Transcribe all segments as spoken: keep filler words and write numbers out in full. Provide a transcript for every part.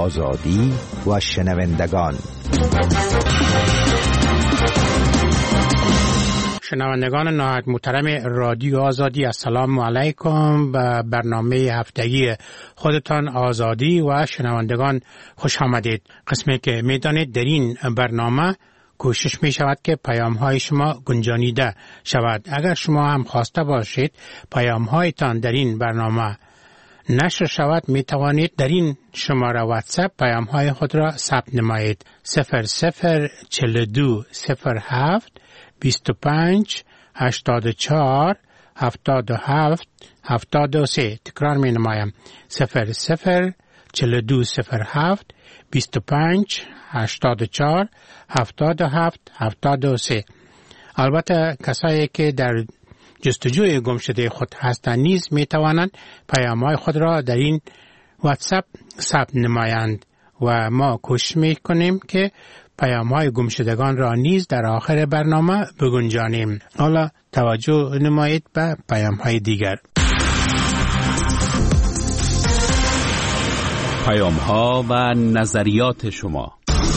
آزادی و شنوندگان. شنوندگان نهایت محترم رادیو آزادی، السلام علیکم. به برنامه هفتگی خودتان آزادی و شنوندگان خوش آمدید. قسمی که میدانید در این برنامه کوشش می شود که پیام های شما گنجانیده شود. اگر شما هم خواسته باشید پیام هایتان در این برنامه نشر شود، می توانید در این شماره واتساپ پیام های خود را ثبت نمایید. صفر صفر چهل و دو صفر هفت بیست و پنج هشتاد و چهار هفتاد و هفت هفتاد و سه. تکرار می نمایم. صفر صفر چهل و دو صفر هفت بیست و پنج هشتاد و چهار هفتاد و هفت هفتاد و سه. البته کسایی که در جستجوی گمشده خود هستند نیز می توانند پیام‌های خود را در این واتساپ ثبت نمایند و ما کوشش می کنیم که پیام‌های گمشدگان را نیز در آخر برنامه بگنجانیم. حالا توجه نمایید به پیام‌های دیگر. پیام‌ها و نظریات شما.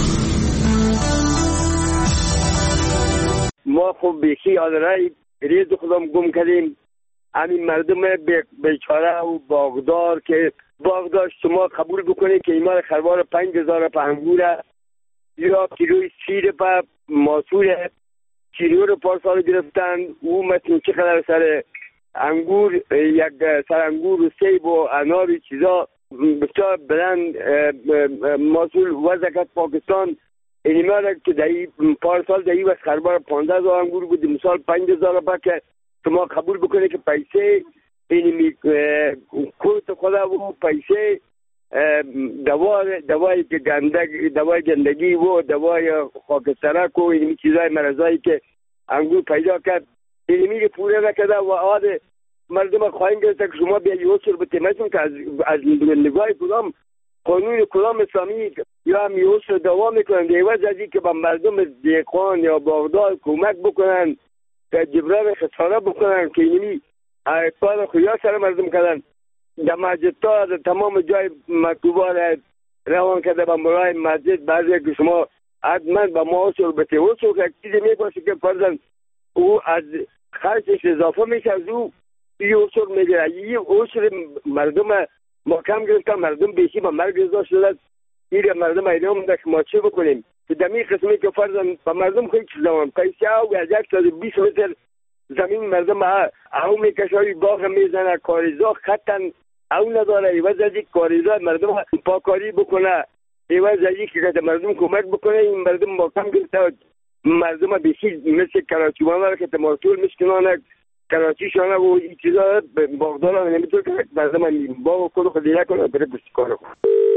ما خب بیشی آدرای ریز خودم گم کردیم. همین مردم بیچاره و باغدار که باغدار شما قبول بکنید که ایمان خروار پنج هزار پا انگوره یا کیلوی سیر پا ماسوره کیلو رو پارسال گرفتن. او مثل چقدر سر انگور، یک سر انگور و سیب و انار چیزا بسیار بلند ماسول وزکت پاکستان اینیمه که دهی پارسال دهی و خربار پانزده هزار انگور بود، مثال پنج هزار با که شما قبول بکنه که پیسه اینیمی کورت خدا و پیسه دوای دوایی که گندگی دوای گندگی و دوای خاکسترک و اینیمی چیزای مرضایی که انگور پیدا کرد اینیمی که پوره نکده و آده مردم خواهیم گرفته که شما بیا یوسر بتیمتون که از, از نگاه کدام قانون کدام اسلامی یا هم یوسر دوام میکنن دیوز از این که با مردم دیقان یا باغدار کمک بکنن که جبران خساره بکنن که اینمی کار خویا سر مردم کردن. در مسجد تا در تمام جای مکتوبان روان کرده با مرای مسجد بعضی که شما حتما با ما اوسر بتیوسر که چیزی میباشه که فرزن او از خرچش اضافه میشه از او یه اوسر میگیره. یه اوسر مردم ما کم گرفتن، مردم بیشی با مرگ ازا شده. این مردم اینا مونده که ما چه بکنیم که دمی قسمی که فرزن با مردم خیلی چیز زمان پیسی او از یک سال بیس متر زمین مردم او میکشایی باغ میزنه کاریزا خطن او نداره. ایوز از یک کاریزا مردم پاکاری بکنه، ایوز از یک که مردم کمک بکنه. این مردم ما کم گرفته مردم بیشی مثل کراچیوانه که تمارتول میشکنانه کراچی شانه و این چیزا باغدار ها نمیتون که مردم باغ کلو خودی نکنه بره بستی کارو کن.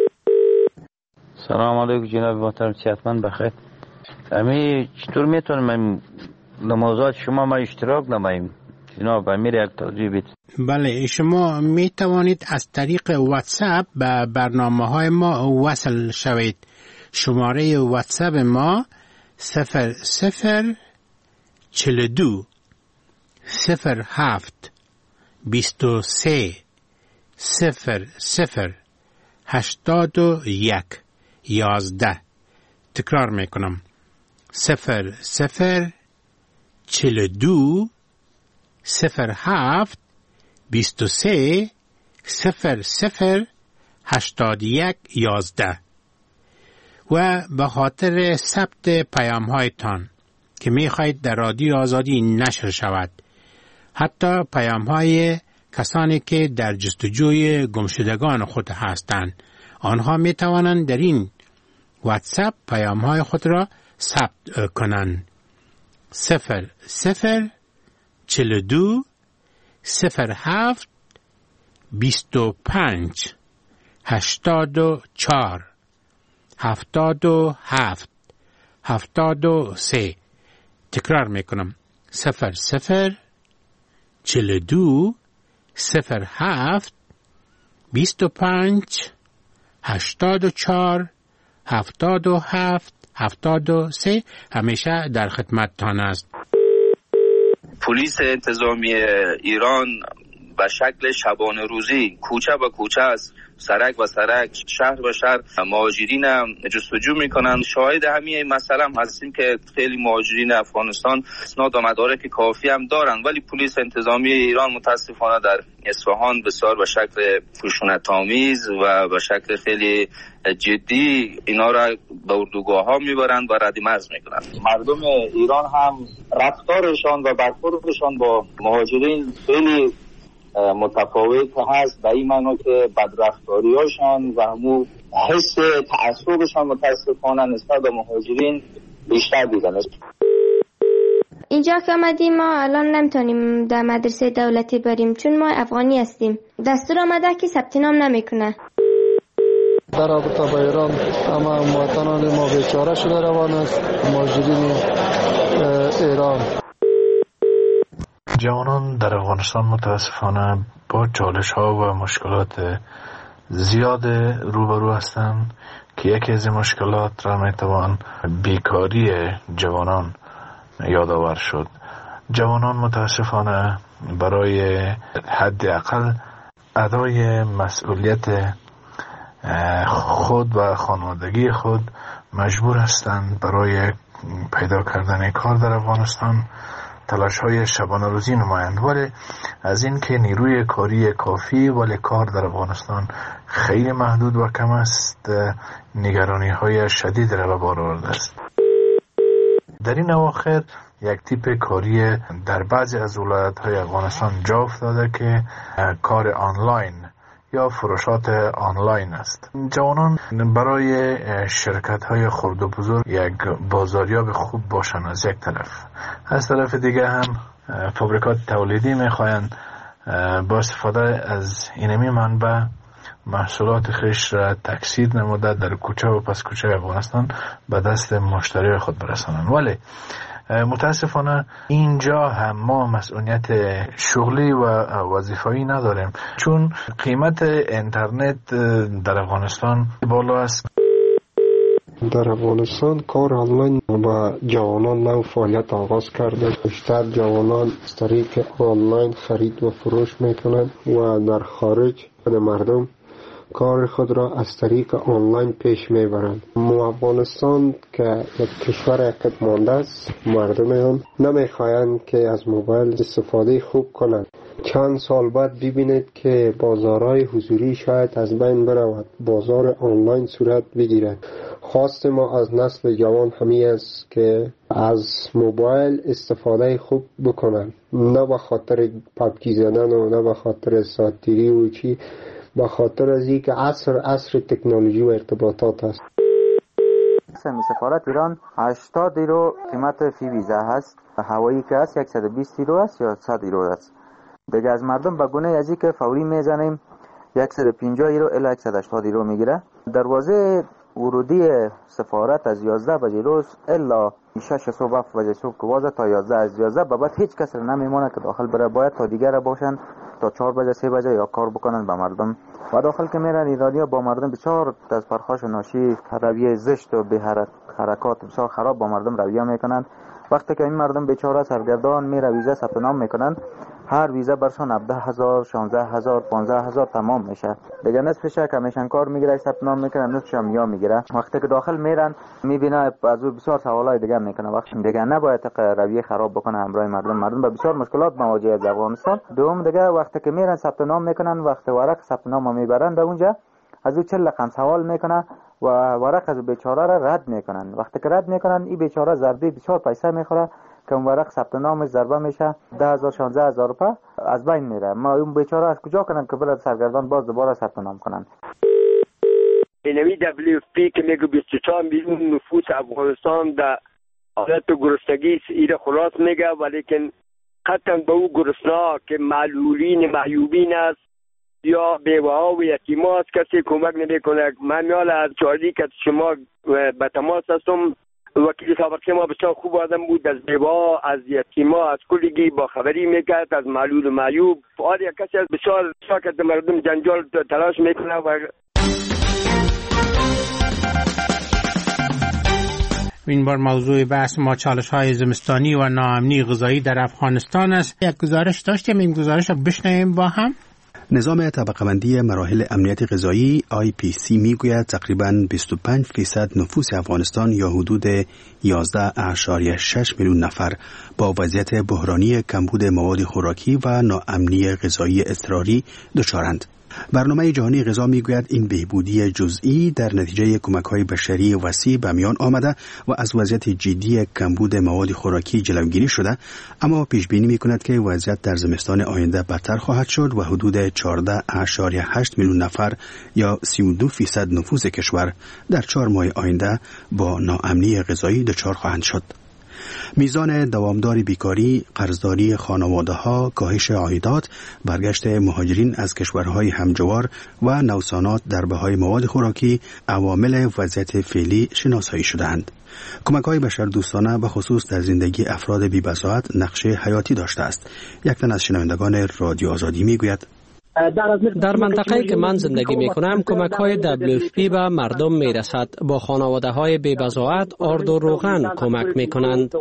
سلام علیکم جناب محترم سیادمند بخیر. امی چطور میتونم من نمازات شما ما اشتراک نماییم جناب؟ امیر یک توضیح بید. بله، شما می توانید از طریق واتساپ به برنامه های ما وصل شوید. شماره واتساپ ما صفر صفر چهل و دو صفر هفت بیست و سه صفر صفر هشتاد و یک یازده. تکرار میکنم. صفر صفر چهل و دو صفر هفت بیست و سه صفر صفر هشتاد و یک یازده. و به خاطر ثبت پیام هایتان که می خواهید در رادیو آزادی نشر شود، حتی پیام های کسانی که در جستجوی گمشدگان خود هستند، آنها می توانند در این واتساپ پیام های خود را ثبت کنند. صفر صفر چهل و دو صفر هفت بیست و پنج هشتاد و چهار هفتاد و هفت هفتاد و سه. تکرار میکنم. صفر صفر چهل و دو صفر هفت بیست و پنج هشتاد و چهار هفتاد و هفت هفتاد و سه. همیشه در خدمتتان است. پلیس انتظامی ایران به شکل شبانه روزی کوچه به کوچه است، سرک و سرک، شهر به شهر مهاجرین جستجو میکنند. شاهد همین مسئله هم هستیم که خیلی مهاجرین افغانستان اسناد و مدارک کافی هم دارند، ولی پلیس انتظامی ایران متاسفانه در اصفهان بسیار به شکل خشونت‌آمیز و به شکل خیلی جدی اینا را به اردوگاه ها میبرند و رد مرز میکنند. مردم ایران هم رفتارشان و برخوردشان با مهاجرین خیلی متفاوت هست، به این معنی که بدرفتاریاشان و همون حس تعصبشان متاسفانه نسبت به مهاجرین بیشتر دیدن است. اینجا که آمدیم ما الان نمیتونیم در مدرسه دولتی بریم چون ما افغانی هستیم. دستور آمده که ثبت نام نمیکنه. در رابطه با ایران اما مواطنان ما بیچاره شده روان است، مهاجرین ایران. جوانان در افغانستان متاسفانه با چالش ها و مشکلات زیاد روبرو هستند که یکی از این مشکلات را میتوان بیکاری جوانان یادآور شد. جوانان متاسفانه برای حداقل ادای مسئولیت خود و خانوادگی خود مجبور هستند برای پیدا کردن کار در افغانستان تلاش های شبانه روزی نمایند، ولی از این که نیروی کاری کافی ولی کار در افغانستان خیلی محدود و کم است، نگرانی های شدید را به بار آورده است. در این اواخر یک تیپ کاری در بعضی از ولایت های افغانستان جا افتاده که کار آنلاین یا فروشات آنلاین است. جوانان برای شرکت های خرد و بزرگ یک بازاریاب خوب باشند از یک طرف، از طرف دیگه هم فابریکات تولیدی میخواهند با استفاده از اینمی منبع محصولات خیش را تکثیر نموده در کوچه و پس کوچه افغانستان به دست مشتری خود برسانند. ولی متاسفانه اینجا هم ما مسئولیت شغلی و وظیفه‌ای نداریم، چون قیمت اینترنت در افغانستان بالا است. در افغانستان کار آنلاین با جوانان نو فعالیت آغاز کرده. بیشتر جوانان از طریق آنلاین خرید و فروش میکنند و در خارج مردم کار خود را از طریق آنلاین پیش میبرند. ما افغانستان که یک کشور عقب مانده است، مردم آن نمیخواهند که از موبایل استفاده خوب کنند. چند سال بعد ببینید که بازارهای حضوری شاید از بین برود، بازار آنلاین صورت بگیرد. خواست ما از نسل جوان همین است که از موبایل استفاده خوب بکنند، نه به خاطر پبجی زدن و نه به خاطر ساتیری و چی، به خاطر از این که عصر عصر تکنولوژی و ارتباطات است. سفارت ایران هشتاد یورو قیمت فی ویزا هست، هوایی که هست صد و بیست یورو است یا صد یورو است. دیگه از مردم به گونه ازی که فوری میزنیم صد و پنجاه یورو الی صد و هشتاد یورو میگیره. دروازه ورودی سفارت از یازده بجه روز الا شش صبح هفت بجه صبح که وازه تا یازده، از یازده به بعد هیچ کس نمیمونه که داخل بره، باید تا دیگر باشن تا چهار بجه سه بجه یا کار بکنن به مردم. و داخل که میرن ایرانی‌ها با مردم بسیار از پرخاش ناشی، رویه زشت و به حرکات بسیار خراب با مردم رویه میکنن. وقتی که این مردم بیچاره سرگردان میره ویزا ثبت نام میکنن، هر ویزا برشان هفده هزار، شانزده هزار، پانزده هزار تمام میشه. دیگه نصفش کمیشن کار میگیره، ثبت نام میکنه، نصفش هم یا میگیره. وقتی که داخل میرن میبینه از او بسیار سوالای دیگه میکنه. وقتی دیگه نباید رویه خراب بکنه همراه مردم. مردم به بسیار مشکلات مواجه از افغانستان. دوم دیگه وقتی که میرن ثبت نام میکنن، وقتی ورق ثبت نام میبرن به اونجا از او چهل رقم سوال میکنه و ورق از بیچاره را رد میکنن. وقتی که رد میکنن این بیچاره ضربه بسیار پیسه میخوره که اون ورق ثبت نامش ضربه میشه ده هزار شانزده هزار روپیه از بین میره. ما اون بیچاره از کجا کنن که برای سرگردان باز دوباره ثبت نام کنن؟ اینمی دبلیو پی که میگه بیست و چهار میلیون نفوس افغانستان در حالت گرسنگی ایره خلاص میگه، ولیکن قطعا به او گرسنا که معلولین معیوبین است یا بیوه ها و یتیم ها است کسی کمک نمیکنه. من میال از چاری که شما به تماس هستم، وکیل سابق ما بسیار خوب آدم بود، از بیوه ها، از یتیم ها، از کلگی با خبری میکرد، از معلول و معیوب. آره یک کسی بسیار ساکت مردم جنجال تلاش میکنه و این بار موضوع بحث ما چالش های زمستانی و ناامنی غذایی در افغانستان است. یک گزارش داشتیم، این گزارش رو بشنویم با هم. نظام طبقه‌بندی مراحل امنیت غذایی آی پی سی میگوید تقریباً بیست و پنج درصد نفوس افغانستان یا حدود یازده اعشاریه شش میلیون نفر با وضعیت بحرانی کمبود مواد خوراکی و ناامنی غذایی اضطراری دچارند. برنامه جهانی غذا میگوید این بهبودی جزئی در نتیجه کمک‌های بشری وسیع به میان آمده و از وضعیت جدی کمبود مواد خوراکی جلوگیری شده، اما پیش بینی میکند که وضعیت در زمستان آینده بدتر خواهد شد و حدود چهارده اعشاریه هشت میلیون نفر یا سی و دو درصد نفوس کشور در چهار ماه آینده با ناامنی غذایی دچار خواهند شد. میزان دوامدار بیکاری، قرضداری خانواده‌ها، کاهش عایدات، برگشت مهاجرین از کشورهای همجوار و نوسانات در بهای مواد خوراکی عوامل وضعیت فعلی شناسایی شده‌اند. کمک‌های بشردوستانه به خصوص در زندگی افراد بی‌بضاعت نقش حیاتی داشته است. یک تن از شنوندگان رادیو آزادی میگوید: در منطقه‌ای که من زندگی می‌کنم کمک‌های دبلیو اف پی به مردم می‌رسد. با خانواده‌های بی‌بضاعت آرد و روغن کمک می‌کنند.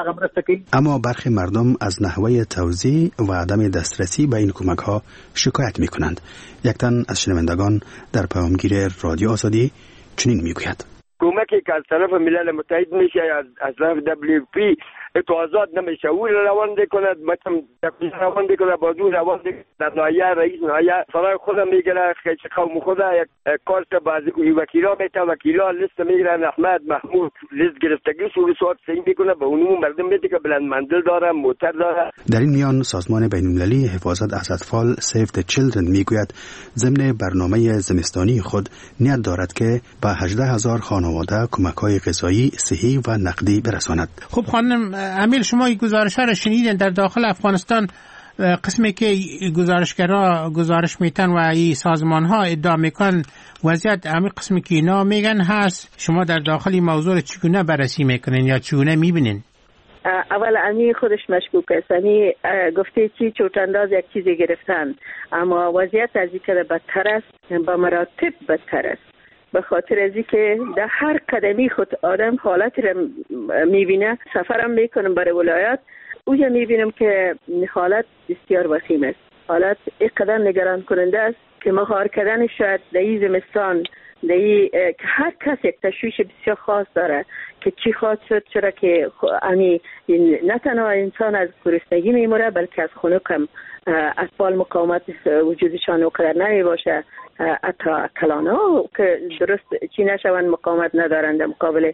اما برخی مردم از نحوه توزیع و عدم دسترسی به این کمک‌ها شکایت می‌کنند. یک تن از شنوندگان در پیامگیر رادیو آزادی چنین می‌گوید: کمکی که از طرف ملل متحد میشه از از طرف دبلیو اف پی اتوازات نمیشه، او روان کند مثلا روان کند بازو روان در نایه رئیس نایه فرای خودم میگیره خیلی قوم خود یک کارت باز وکیلا میته وکیلا لیست میگیرن احمد محمود لیست گرفتگی سوری سوات سین میکنه به اونم مردم میده که بلند منزل داره موتر داره. در این میان سازمان بین‌المللی حفاظت از اطفال سیو د چیلدرن میگوید ضمن برنامه زمستانی خود نیت دارد که به هجده هزار خانواده کمک‌های غذایی صحی و نقدی برساند. خب خانم امیل، شما این گزارش‌ها را شنیدین. در داخل افغانستان قسمی که گزارشگرها گزارش میتن و این سازمان‌ها ادعا میکنن وضعیت همین قسمی که اینا میگن هست، شما در داخل موضوع چگونه بررسی میکنین یا چگونه میبینین؟ اول امی خودش مشکوک است. امی گفته چی چوتانداز یک چیزی گرفتن، اما وضعیت از این که بدتر است، با مراتب بدتر است. به خاطر از اینکه در هر قدمی خود آدم حالتی را میبینه، سفرم میکنم برای ولایات، اویا میبینم که حالت بسیار وخیم است. حالت اینقدر نگران کننده است که مهار کردن شاید در این زمستان در این که هر کس یک تشویش بسیار خاص داره که چی خواهد شد، چرا که امی نه تنها انسان از گرسنگی میموره بلکه از خنک هم اطفال مقاومت وجودشان اونقدر نمی باشه، حتی کلانا که درست چی نشون مقاومت ندارند مقابل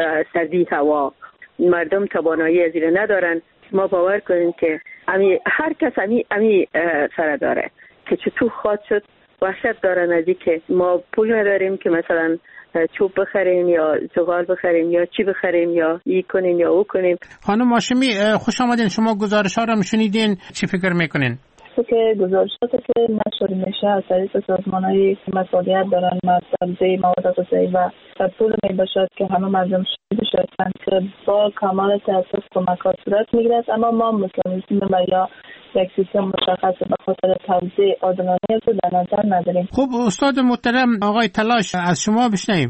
سردی هوا، مردم توانایی از این ندارن. ما باور کنیم که امی هر کس امی امی سر داره که چطور خواهد شد. وحشت دارن از که ما پول نداریم که مثلا چوب بخریم یا زغال بخریم یا چی بخریم یا ای کنیم یا او کنیم. خانم هاشمی خوش آمدین. شما گزارش ها را شنیدین، چی فکر میکنین؟ که گزارشات که نشر میشه از طریق سازمان‌های مسئولیت دارن مصرف مواد غذایی و در طول میباشد که همه مردم شده شدن که با کمال تأسف کمکات صورت میگیرد، اما ما مسلمانیسم و یا یک سیستم مشخص به خاطر توزیع عادلانه در نظر نداریم. خب استاد محترم آقای تلاش از شما بشنویم.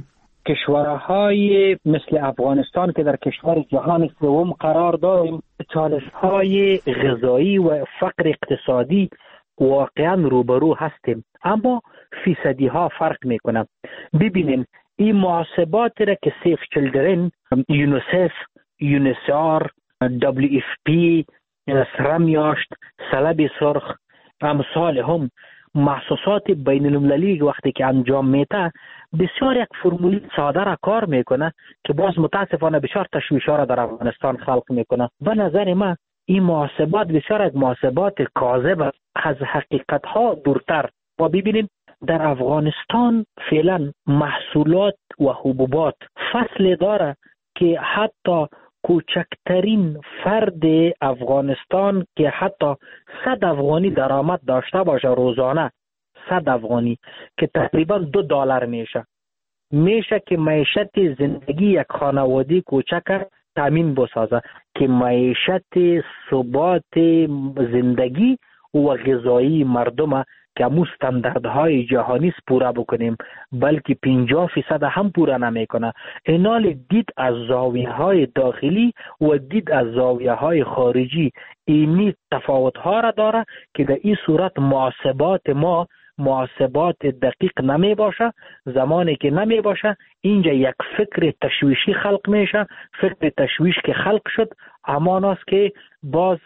کشورهای مثل افغانستان که در کشور جهان سوم قرار داریم، چالش‌های غذایی و فقر اقتصادی واقعا روبرو هستیم، اما فیصدی ها فرق میکنه. ببینیم این محاسبات را که سیف چیلدرن، یونیسف، یونیسار، دبلیو اف پی، سرمیاشت، سلب سرخ، امثال هم محسوسات بین المللی وقتی که انجام میده بسیار یک فرمولی ساده را کار میکنه که باز متاسفانه بسیار تشویش‌ها را در افغانستان خلق میکنه. به نظر من این محاسبات بسیار از محاسبات کاذب از حقیقت ها دورتر. و ببینیم در افغانستان فعلا محصولات و حبوبات فصل داره که حتی کوچکترین فرد افغانستان که حتی صد افغانی درآمد داشته باشه روزانه، صد افغانی که تقریبا دو دلار میشه میشه که معیشت زندگی یک خانواده کوچک تامین بسازه، که معیشت ثبات زندگی و غذایی مردم که همون استانداردهای جهانی پورا بکنیم، بلکه پنجاه فیصد هم پورا نمیکنه. اینال دید از زاویه های داخلی و دید از زاویه های خارجی اینی تفاوت ها را داره که در این صورت محاسبات ما محاسبات دقیق نمی باشه. زمانی که نمی باشه اینجا یک فکر تشویشی خلق میشه. فکر تشویش که خلق شد همان است که باز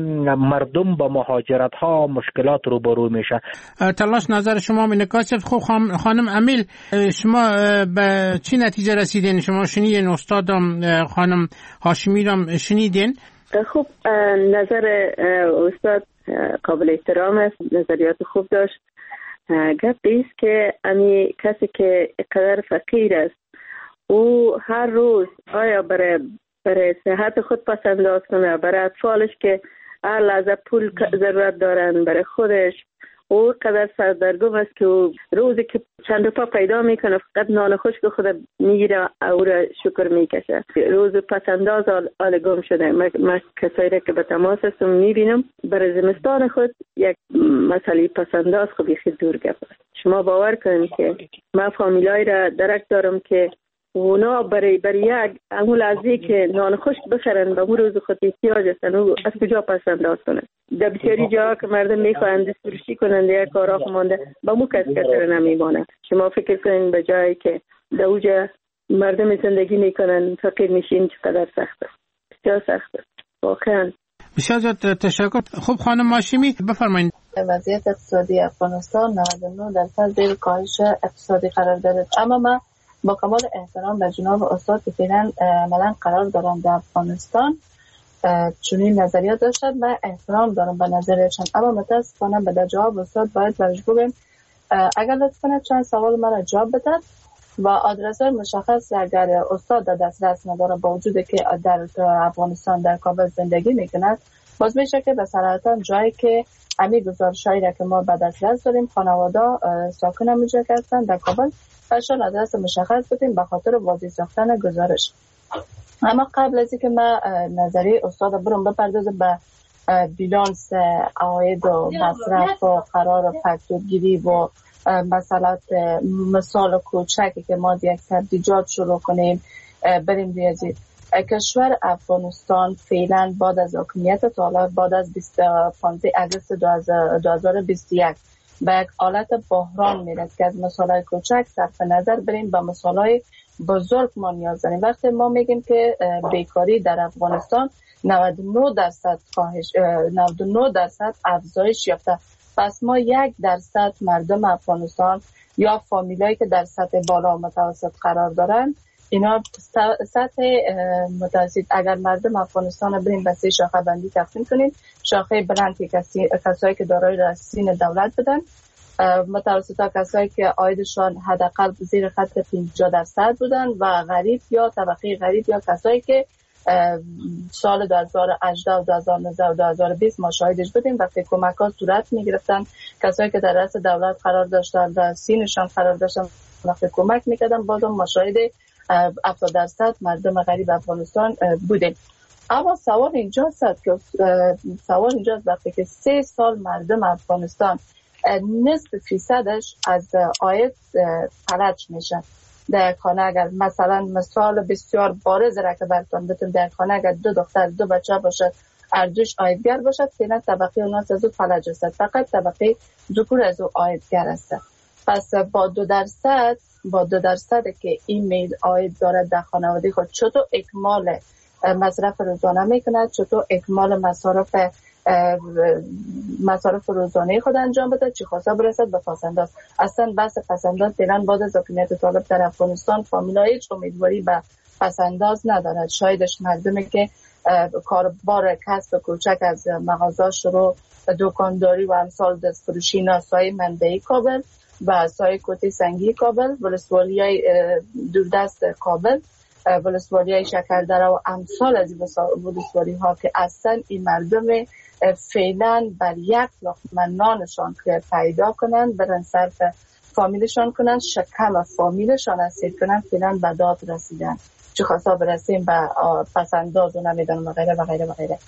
مردم با مهاجرت ها مشکلات روبرو میشه. تلاش نظر شما می نکاسب. خب خانم امیل، شما به چی نتیجه رسیدین؟ شما شنیدین استادم خانم هاشمی را شنیدین؟ خب نظر استاد قابل احترام است، نظریات خوب داشت. گپ ایست که امی کسی که قدر فقیر است او هر روز آیا برای برای صحت خود پس انداز کنه، برای اطفالش که هر لحظه پول ضرورت دارن، برای خودش او قدر سردرگم است که او روزی که چند روپا پیدا میکنه فقط نان خشک خود میگیره او را شکر میکشه. روز پس انداز آل گم شده. من کسایی را که به تماس هستم میبینم برای زمستان خود یک مسئله پس انداز خب بیخی دور گپ است. شما باور کنید که من فامیلای را درک دارم که اونا برای برای یک همون لحظه که نان خشک بخرن به اون روز خود احتیاج هستن و از کجا پس انداز کنن. در بسیاری جاها که مردم میخواهند دستفروشی کنند یا کارا مانده به مو کس کسر نمیمانه. شما فکر کنین به جایی که در اوجا مردم زندگی میکنن فقیر میشین چقدر سخت است. بسیار سخت است واقعا. بسیار زیاد تشکر. خب خانم هاشمی بفرمایید. وضعیت اقتصادی افغانستان نود و نه درصد زیر کاهش اقتصادی قرار دارد، اما ما با کمال احترام به جناب استاد که فعلا عملا قرار دارم در افغانستان چنین نظریات داشتند و احترام دارم به نظریاتشان، اما متاسفانه به در جواب استاد باید برش بگم اگر لطف کنه چند سوال مرا جواب بدهد و آدرس مشخص اگر استاد در دسترس نداره با وجود که در افغانستان در کابل زندگی میکند باز میشه که به صراحتا جایی که امی گزارشایی را که ما به دسترس داریم خانواده ساکن اونجا هستند در کابل برشان آدرس مشخص بدیم به خاطر واضح ساختن گزارش. اما قبل از اینکه من نظری استاد برم بپردازم به بیلانس عواید و مصرف و قرار فاکتورگیری و مسئلات مثال کوچکی که ما یک سبزیجات شروع کنیم بریم دیازید. کشور افغانستان فعلا بعد از حکومت طالب بعد از بیست و پنج آگوست دو هزار و بیست و یک به یک حالت بحران میرسه که از مسائل کوچک صرف نظر بریم به مسائل بزرگ ما نیاز داریم. وقتی ما میگیم که بیکاری در افغانستان نود و نه درصد کاهش نود و نه درصد افزایش یافته، پس ما یک درصد مردم افغانستان یا فامیلایی که در سطح بالا و متوسط قرار دارن اینا سطح متوسط اگر مردم افغانستان رو بریم به سه شاخه بندی تقسیم کنیم، شاخه بلند که کسی کسایی که دارای رسین دولت بدن، متوسطا کسایی که عایدشان حداقل زیر خط پنجاه درصد بودن و غریب یا طبقه غریب یا کسایی که سال دو هزار و هجده و دو هزار و نوزده و دو هزار و بیست ما شاهدش بودیم وقتی کمک ها صورت می گرفتن، کسایی که در رأس دولت قرار داشتن در سینشان قرار داشتن وقتی کمک میکردن بازم ما شاهد هفتاد درصد مردم غریب افغانستان بودیم. اما سوال اینجاست که سوال اینجاست وقتی که سه سال مردم افغانستان نصف فیصدش از عاید فلج میشن در خانه، اگر مثلا مثال بسیار بارز را که براتون بتونم در خانه اگر دو دختر دو بچه باشد ارجش عایدگر باشد فعلا طبقه اوناس از او فلج است، فقط طبقه ذکور از او عایدگر است. پس با دو درصد با دو درصد که این میل عاید دارد در خانواده خود چطور اکمال مصرف روزانه میکند، چطور اکمال مصارف مصارف روزانه خود انجام بده، چی خواسته برسد به پسنداز. اصلا بحث پسنداز فعلا بعد از حکومت طالب در افغانستان فامیلا هیچ امیدواری به پسنداز ندارد. شایدش مردمی که کاربار کسب کوچک از مغازه شروع دکانداری و امثال دستفروشی ناسای منبعی کابل و سای کوتی سنگی کابل، ولسوالیای دوردست کابل، ولسوالیای شکردره و امثال از ولسوالی ها که اصلا این مردم فعلا بر یک لقمه نانشان که پیدا کنن برن صرف فامیلشان کنن، شکم فامیلشان اسیر کنن، فعلا به داد رسیدن چه خواستا برسیم به پسنداز و نمیدانم و غیره و غیره و غیره.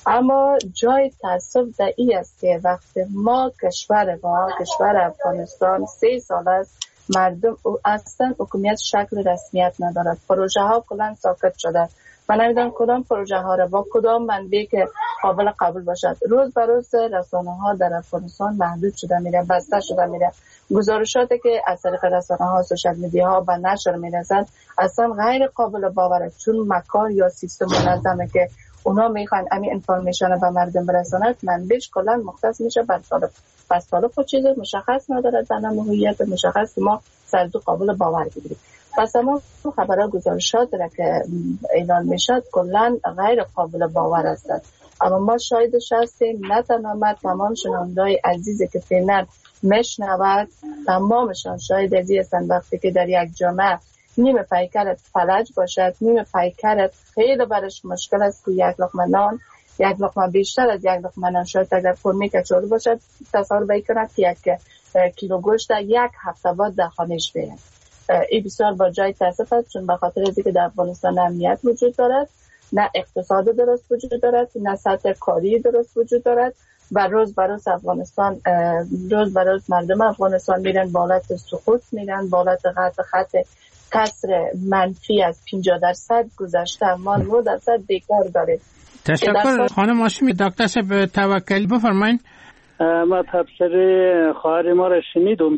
اما جای تاسف در این است که وقتی ما کشور ما کشور افغانستان سه سال است مردم اصلا حکومت شکل رسمیت ندارد. پروژه ها کلا ساکت شده. من نمیدونم کدام پروژه ها را با کدام منبع که قابل قبول باشد. روز به روز رسانه ها در افغانستان محدود شده میره، بسته شده میره. گزارشاتی که از طریق رسانه ها، سوشال میدیا ها به نشر میرسند اصلا غیر قابل باوره، چون مکار یا سیستم منظمه که اونا میخوان همین انفورمیشن رو به مردم برسونند، منبعش کلا مختص میشه بر طالب. پس طالب خود چیز مشخص ندارد، در موقعیت مشخص ما سرد قابل باور بگیریم. پس اما خبرها گزارشات را که اعلان میشد کلا غیر قابل باور است. اما ما شاهدش هستیم، نه تمام تمام شنوندای عزیزی که فعلا میشنود تمامشان شاهد ازی هستند. وقتی که در یک جامعه نیمه پیکرت فلج باشد، نیمه پیکرت خیلی برش مشکل است که یک لقمه نان، یک لقمه بیشتر از یک لقمه نان شاید اگر فرمی کچوری باشد تصور بکند که یک کیلو گوشت یک هفته بعد در خانهش بیاید. این بسیار با جای تاسف است، چون به خاطر اینکه در افغانستان امنیت وجود دارد، نه اقتصاد درست وجود دارد، نه سطح کاری درست وجود دارد و روز به روز افغانستان روز به روز مردم افغانستان میرن بالات سقوط، میرن بالات خط خط کسر منفی از پنجاه درصد گذشته، ما نه درصد بیکار داریم. تشکر خانم هاشمی. دکتر صاحب توکلی بفرمایید. ما تبصره خواهر ما را شنیدم.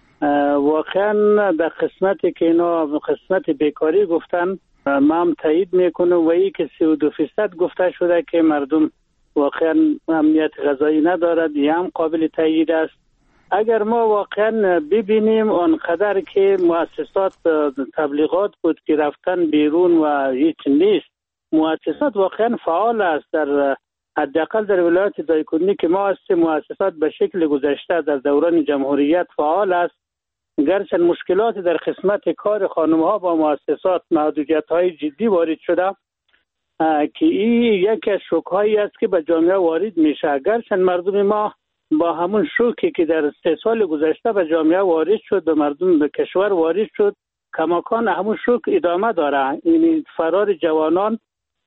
واقعا در قسمتی که اینا قسمت بیکاری گفتن ما هم تایید میکنم و ای که سی و دو فیصد گفته شده که مردم واقعا امنیت غذایی ندارد، یه هم قابل تایید است. اگر ما واقعا ببینیم آنقدر که مؤسسات تبلیغات بود که رفتن بیرون و هیچ نیست، مؤسسات واقعا فعال است. در حداقل در ولایت دایکنی که ما هستیم مؤسسات به شکل گذشته در دوران جمهوریت فعال است، گرچه مشکلات در قسمت کار خانم ها با مؤسسات محدودیت های جدی وارد شده که این یکی از شوک هایی است که به جامعه وارد میشه. گرچه مردم ما با همون شوکی که در سه سال گذشته به جامعه وارد شد، به مردم به کشور وارد شد، کماکان همون شوک ادامه داره. این فرار جوانان،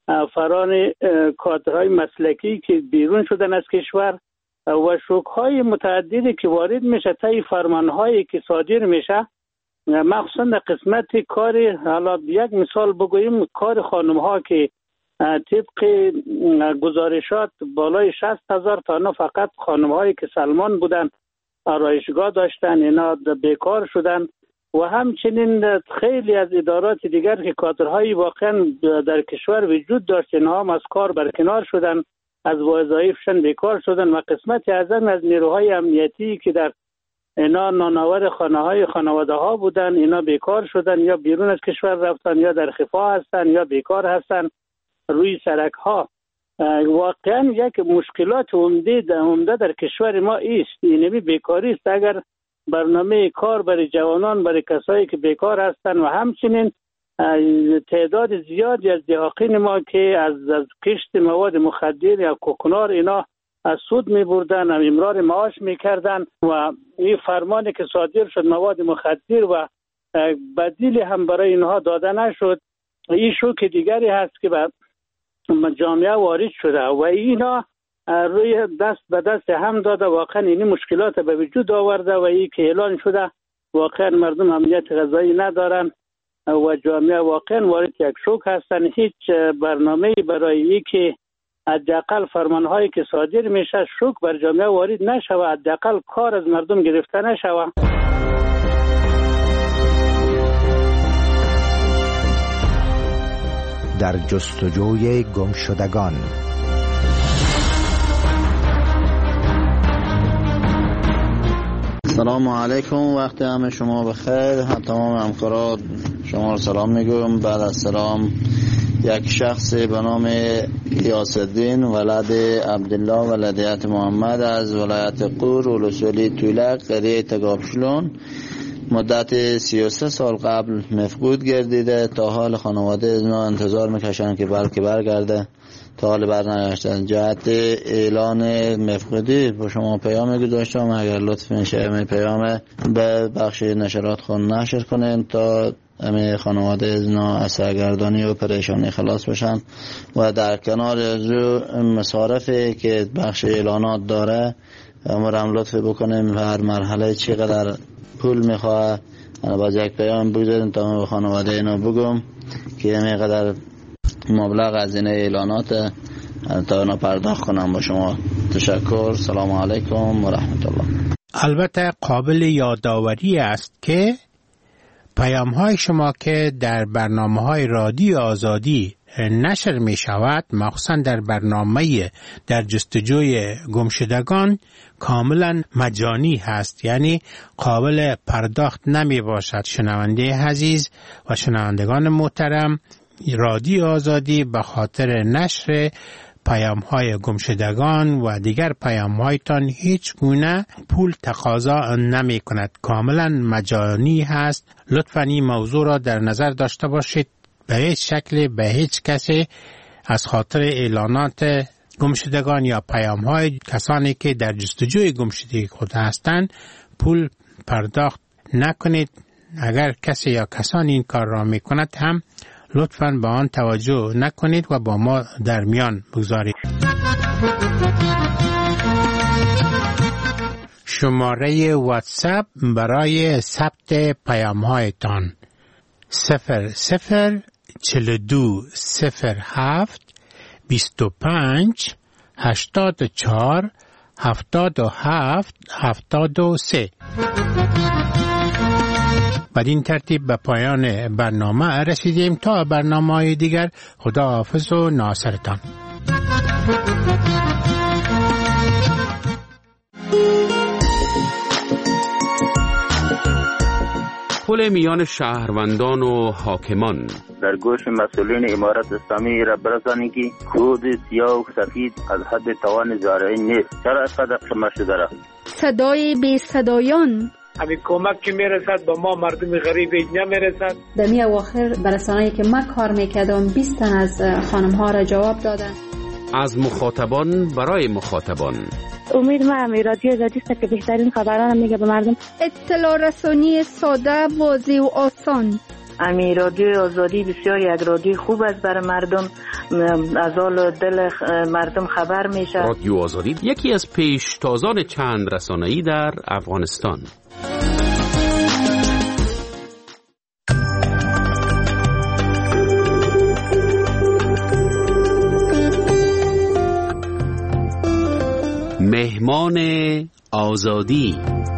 فرار کادرهای مسلکی که بیرون شدن از کشور و شوک‌های متعددی که وارد میشه، طی فرمان‌هایی که صادر میشه، مخصوصا در قسمت کار، حالا یک مثال بگوییم، کار خانم‌ها که طبق گزارشات بالای شصت هزار تا فقط خانم‌هایی که سلمان بودن، آرایشگاه داشتن، اینا بیکار شدن و همچنین خیلی از ادارات دیگر که کادرهای واقعا در کشور وجود داشت، اینها هم از کار برکنار شدن، از وظایفشان بیکار شدن و قسمت اعظم از نیروهای امنیتی که در اینا نانآور خانه‌های خانواده ها بودن، اینا بیکار شدن یا بیرون از کشور رفتن یا در خفا هستن یا بیکار هستن روی سرک ها. واقعا یک مشکلات عمده عمده در کشور ما است، اینمی بیکاری است. اگر برنامه کار برای جوانان، برای کسایی که بیکار هستن و همچنین تعداد زیادی از دهاقین ما که از از کشت مواد مخدر یا کوکنار اینا از سود می بردن، امرار معاش می کردن و این فرمانی که صادر شد مواد مخدر و بدیل هم برای اینها داده نشد، این شوک دیگری هست که به جامعه وارد شده و اینا روی دست به دست هم داده. واقعا این مشکلات به وجود آورده و این که اعلان شده واقعا مردم امنیت غذایی ندارن و جامعه واقعا وارد یک شوک هستن. هیچ برنامه‌ای برای این که حداقل فرمان‌هایی که صادر میشه شوک بر جامعه وارد نشود، حداقل کار از مردم گرفته نشود. در جستجوی گمشدگان. سلام علیکم، وقت همه شما بخیر. تمام همکاران شما رو سلام میگم. بعد از سلام یک شخص به نام یاسالدین ولد عبدالله ولدیت محمد از ولایت قور ولسوالی طولک قریه تگابشلون مدت سی و سه سال قبل مفقود گردیده. تا حال خانواده ازنا انتظار میکشن که بلکه برگرده، تا حال برنگشتن. جهت اعلان مفقودی با شما پیام گذاشتم، اگر لطف میشه می پیام به بخش نشرات خون نشر کنین تا همه خانواده از نا از سرگردانی و پریشانی خلاص بشن و در کنار از مصارفی که بخش اعلانات داره ما هم لطف بکنیم هر مرحله چقدر پول میخواه. انا باز یک پیام بگذاریم تا به خانواده اینو بگم که همینقدر مبلغ از این اعلانات تا اونا پرداخت کنم. با شما تشکر. سلام علیکم و رحمت الله. البته قابل یادآوری است که پیام های شما که در برنامه های رادیو آزادی نشر می شود، مخصوصا در برنامه در جستجوی گمشدگان، کاملا مجانی هست، یعنی قابل پرداخت نمی باشد. شنونده عزیز و شنوندگان محترم، رادیو آزادی به خاطر نشر پیام های گمشدگان و دیگر پیام هایتان هیچ گونه پول تقاضا نمی کند، کاملا مجانی هست. لطفاً این موضوع را در نظر داشته باشید. به هیچ شکل به هیچ کسی از خاطر اعلانات گمشدگان یا پیام های کسانی که در جستجوی گمشدگی خود هستند پول پرداخت نکنید. اگر کسی یا کسانی این کار را می کند هم لطفاً به آن توجه نکنید و با ما در میان بگذارید. شماره واتساپ برای ثبت پیام هایتان صفر صفر چل دو صفر هفت بیست و پنج هشتاد و چهار هفتاد و هفت هفتاد و سه. بدین ترتیب به پایان برنامه رسیدیم. تا برنامه های دیگر، خدا حافظ و ناصرتان. پل میان شهروندان و حاکمان. در گوش مسئولین امارت اسلامی را برسانی که خود سیاه و سفید از حد توان زارعین نیست. چرا اینقدر خمه شده را؟ صدای بی صدایان. همین کمک که میرسد با ما مردم غریب نمیرسد. در می اواخر برسانه‌ای که من کار میکردم بیست تن از خانم ها را جواب دادن. از مخاطبان برای مخاطبان. امید ما هم رادیو آزادی است که بهترین خبران میگه به مردم. اطلاع رسانی ساده، واضح و آسان. امی رادیو آزادی بسیار یک رادیو خوب است برای مردم، از حال دل مردم خبر میشه. رادیو آزادی یکی از پیشتازان چند رسانه‌ای در افغانستان. مهمان آزادی.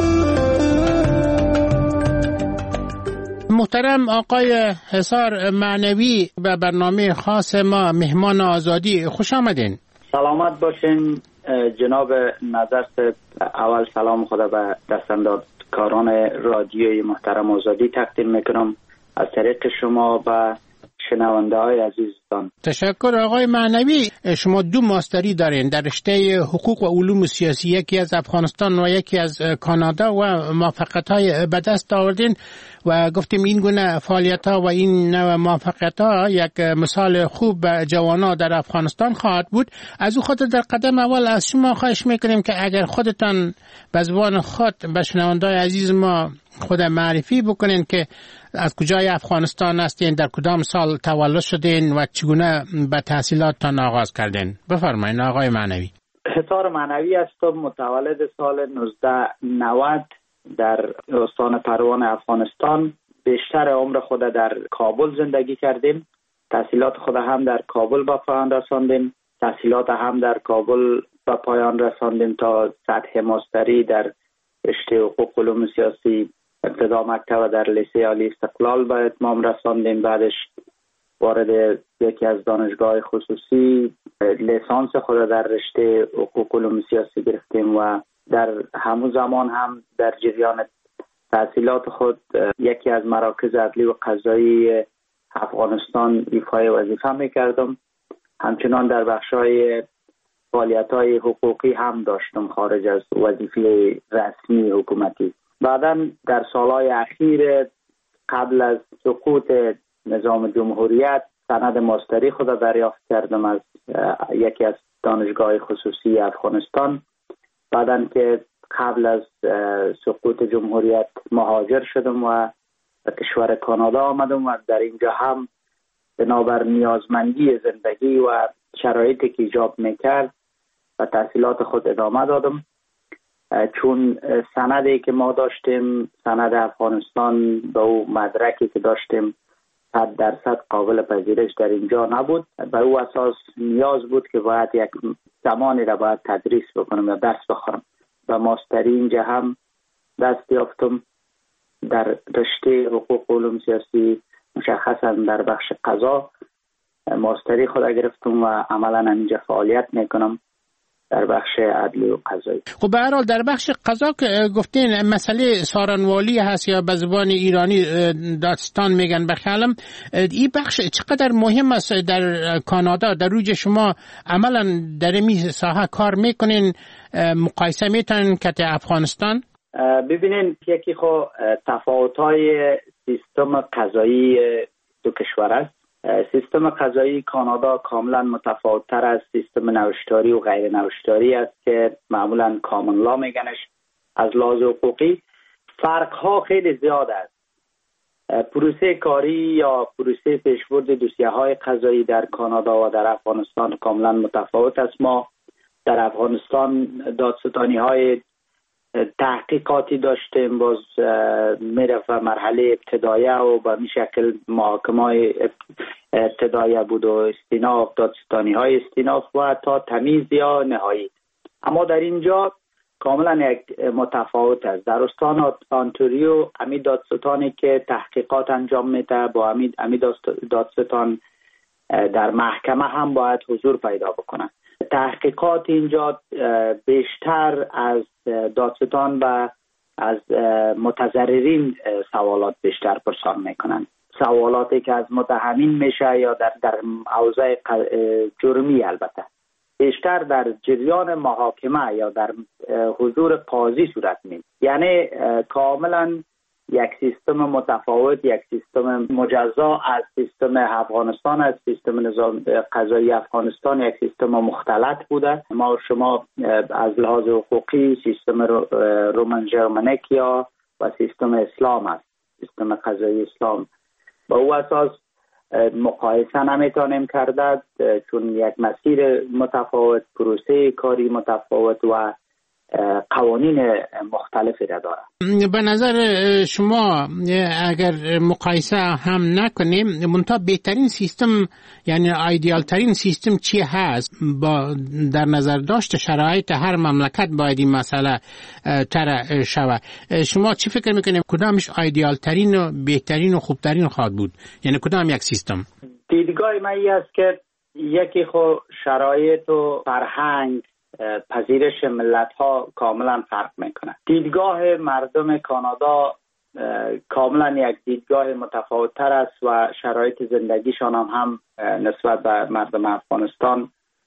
محترم آقای حصار معنوی، به برنامه خاص ما مهمان آزادی خوش آمدین. سلامت باشین جناب نظر. اول سلام خدا به دستاندارکاران رادیوی محترم آزادی تقدیم میکنم از طریق شما و شنونده های عزیزتان. تشکر آقای معنوی. شما دو ماستری دارین در رشته حقوق و علوم سیاسی، یکی از افغانستان و یکی از کانادا، و موفقیت های به دست آوردین و گفتیم این گونه فعالیت ها و این نوع موفقیت ها یک مثال خوب به جوانان در افغانستان خواهد بود. از او خاطر در قدم اول از شما خواهش میکنیم که اگر خودتان به زبان خود به شنونده های عزیز ما خود معرفی بکنین که از کجای افغانستان هستین، در کدام سال تولد شدین و چگونه به تحصیلاتتان آغاز کردین. بفرمایید آقای معنوی. حصار معنوی هستم، متولد سال نوزده نود در استان پروان افغانستان. بیشتر عمر خود در کابل زندگی کردیم. تحصیلات خود هم در کابل به پایان رساندیم. تحصیلات هم در کابل به پایان رساندیم تا سطح ماستری در رشته حقوق علوم سیاسی. ابتدا مکتب در لیسه عالی استقلال به اتمام رساندیم. بعدش وارد یکی از دانشگاه خصوصی لیسانس خود در رشته حقوق علوم سیاسی گرفتیم و در همون زمان هم در جریان تحصیلات خود یکی از مراکز عدلی و قضایی افغانستان ایفای وظیفه میکردم. همچنان در بخشای فعالیت‌های حقوقی هم داشتم خارج از وظیفه رسمی حکومتی. بعداً در سالهای اخیر قبل از سقوط نظام جمهوریت سند ماستری خود دریافت کردم از یکی از دانشگاه خصوصی افغانستان. بعداً که قبل از سقوط جمهوریت مهاجر شدم و به کشور کانادا آمدم و در اینجا هم بنابر نیازمندی زندگی و شرایطی که ایجاب میکرد و تحصیلات خود ادامه دادم. چون سندی که ما داشتیم، سند افغانستان به او مدرکی که داشتیم صد درصد قابل پذیرش در اینجا نبود. به او اساس نیاز بود که باید یک زمانی را باید تدریس بکنم یا درس بخورم. و ماستری اینجا هم دست یافتم در رشته حقوق و علوم سیاسی، مشخصا در بخش قضا ماستری خود گرفتم و عملا اینجا فعالیت میکنم در بخش عدلی و قضایی. خب به هر حال در بخش قضا که گفتین مسئله سارنوالی هست یا به زبان ایرانی دادستان میگن به خیالم، این بخش چقدر مهم است در کانادا؟ در روی شما عملا در این ساحه کار میکنین، مقایسه میتونین که افغانستان؟ ببینین یکی خو تفاوت‌های سیستم قضایی دو کشور است. سیستم قضایی کانادا کاملا متفاوت‌تر از سیستم نوشتاری و غیر نوشتاری است که معمولا کامن لا میگنش. از لحاظ حقوقی فرق‌ها خیلی زیاد است. پروسه کاری یا پروسه پیشبرد دوسیه‌های قضایی در کانادا و در افغانستان کاملا متفاوت است. ما در افغانستان دادستانی‌های تحقیقاتی داشتیم، باز میرفت و مرحله ابتدایه و به این شکل محاکمه ابتدایه بود و استیناف، دادستانی های استیناف و تا تمیز یا نهایی. اما در اینجا کاملا یک متفاوت است. در استان آنتاریو امی دادستانی که تحقیقات انجام میده با امی امی دادستان در محکمه هم باید حضور پیدا بکنن. تحقیقات اینجا بیشتر از دادستان و از متضررین سوالات بیشتر پرسان میکنن. سوالاتی که از متهمین میشه یا در در اوضاع جرمی البته بیشتر در جریان محاکمه یا در حضور قاضی صورت میگیره. یعنی کاملا یک سیستم متفاوت، یک سیستم مجزا از سیستم افغانستان، از سیستم نظام قضایی افغانستان یک سیستم مختلط بوده. ما شما از لحاظ حقوقی سیستم رومن ژرمنیک یا و سیستم اسلام است، سیستم قضایی اسلام. با او اساس مقایسه نمیتونیم کرد چون یک مسیر متفاوت، پروسه کاری متفاوت و قوانین مختلفی را داره. به نظر شما اگر مقایسه هم نکنیم منتها بهترین سیستم یعنی ایدئال ترین سیستم چی هست؟ با در نظر داشت شرایط هر مملکت باید این مسئله طرح شود. شما چی فکر میکنید کدامش ایدئال ترین و بهترین و خوبترین خواهد بود؟ یعنی کدام یک سیستم؟ دیدگاه من این است که یکی خو شرایط و فرهنگ پذیرش ملت ها کاملا فرق میکنه. دیدگاه مردم کانادا کاملا یک دیدگاه متفاوت تر است و شرایط زندگیشان هم, هم نسبت به مردم افغانستان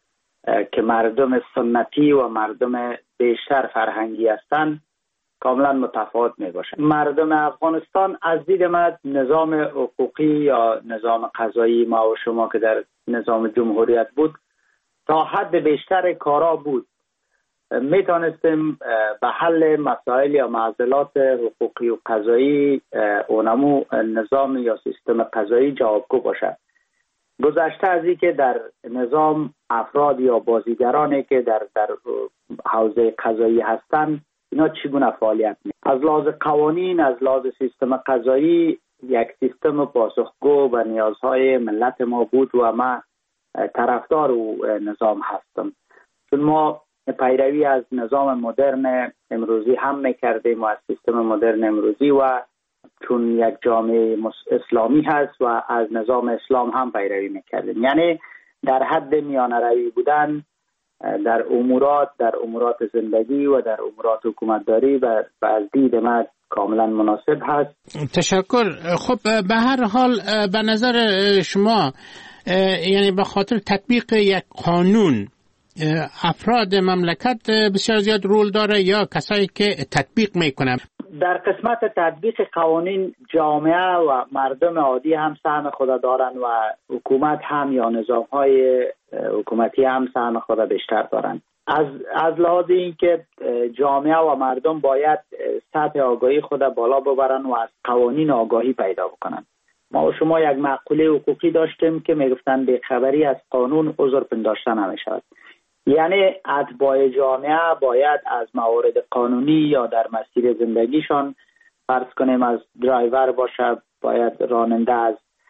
که مردم سنتی و مردم بیشتر فرهنگی هستند کاملا متفاوت می باشه. مردم افغانستان از دید من نظام حقوقی یا نظام قضایی ما و شما که در نظام جمهوریت بود تا حد بیشتر کارا بود می تانستیم به حل مسائل یا معضلات حقوقی و قضایی اونمو نظام یا سیستم قضایی جوابگو باشد. گذشته از این که در نظام افراد یا بازیگرانی که در در حوزه قضایی هستند اینا چگونه فعالیت می از لحاظ قوانین، از لحاظ سیستم قضایی یک سیستم پاسخگو به نیازهای ملت ما بود و ما طرفدار او نظام هستم. چون ما پیروی از نظام مدرن امروزی هم میکردیم و از سیستم مدرن امروزی و چون یک جامعه اسلامی هست و از نظام اسلام هم پیروی میکردیم. یعنی در حد میانه روی بودن در امورات در امورات زندگی و در امورات حکومتداری و از دید من کاملا مناسب هست. تشکر. خب به هر حال به نظر شما یعنی به خاطر تطبیق یک قانون افراد مملکت بسیار زیاد رول داره یا کسایی که تطبیق میکنن؟ در قسمت تطبیق قوانین جامعه و مردم عادی هم سهم خود دارن و حکومت هم یا نظامهای حکومتی هم سهم خود بیشتر دارن. از از لحاظ اینکه جامعه و مردم باید سطح آگاهی خود بالا ببرن و از قوانین آگاهی پیدا بکنن. ما و شما یک مقوله حقوقی داشتیم که میگفتن بی‌خبری از قانون عذر پنداشته نمیشود. یعنی اتباع جامعه باید از موارد قانونی یا در مسیر زندگیشان، فرض کنیم از درایور باشه، باید راننده از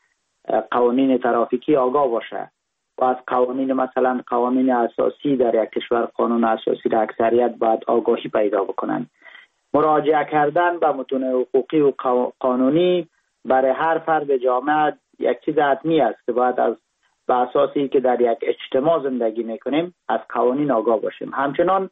قوانین ترافیکی آگاه باشه و از قوانین مثلا قوانین اساسی در یک کشور، قانون اساسی در اکثریت باید آگاهی پیدا بکنن. مراجعه کردن به متون حقوقی و قانونی برای هر فرد جامعه یک چیز حتمی است که باید از به اساسی که در یک اجتماع زندگی میکنیم از قوانین آگاه باشیم. همچنان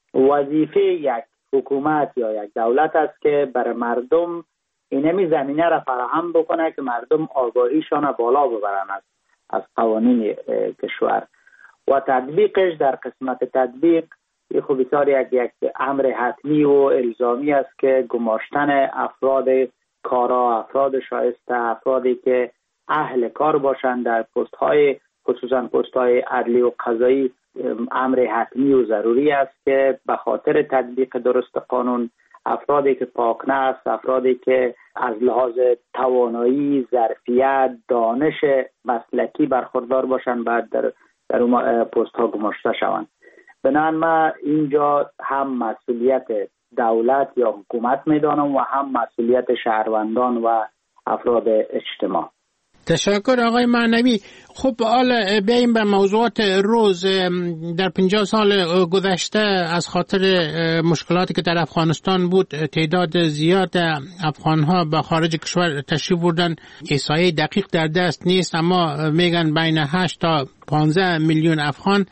وظیفه یک حکومت یا یک دولت است که برای مردم اینمی زمینه را فراهم بکنه که مردم آگاهیشان بالا ببرن از از قوانین کشور و تطبیقش. در قسمت تطبیق خب بسیار یک یک امر حتمی و الزامی است که گماشتن افراد کارا، افراد شایسته، افرادی که اهل کار باشند در پست های خصوصا پست های عدلی و قضایی امر حتمی و ضروری است که به خاطر تطبیق درست قانون افرادی که پاکنفس، افرادی که از لحاظ توانایی، ظرفیت، دانش مسلکی برخوردار باشند بعد در در اون پست ها گماشته شوند. بنابراین ما اینجا هم مسئولیت دولت یا حکومت میدانم و هم مسئولیت شهروندان و افراد اجتماع. تشکر آقای معنوی. خب حالا بیاییم به موضوعات روز. در پنجاه سال گذشته از خاطر مشکلاتی که در افغانستان بود تعداد زیاد افغانها به خارج کشور تشریف بردن. احصایه دقیق در دست نیست اما میگن بین هشت تا پانزده میلیون افغان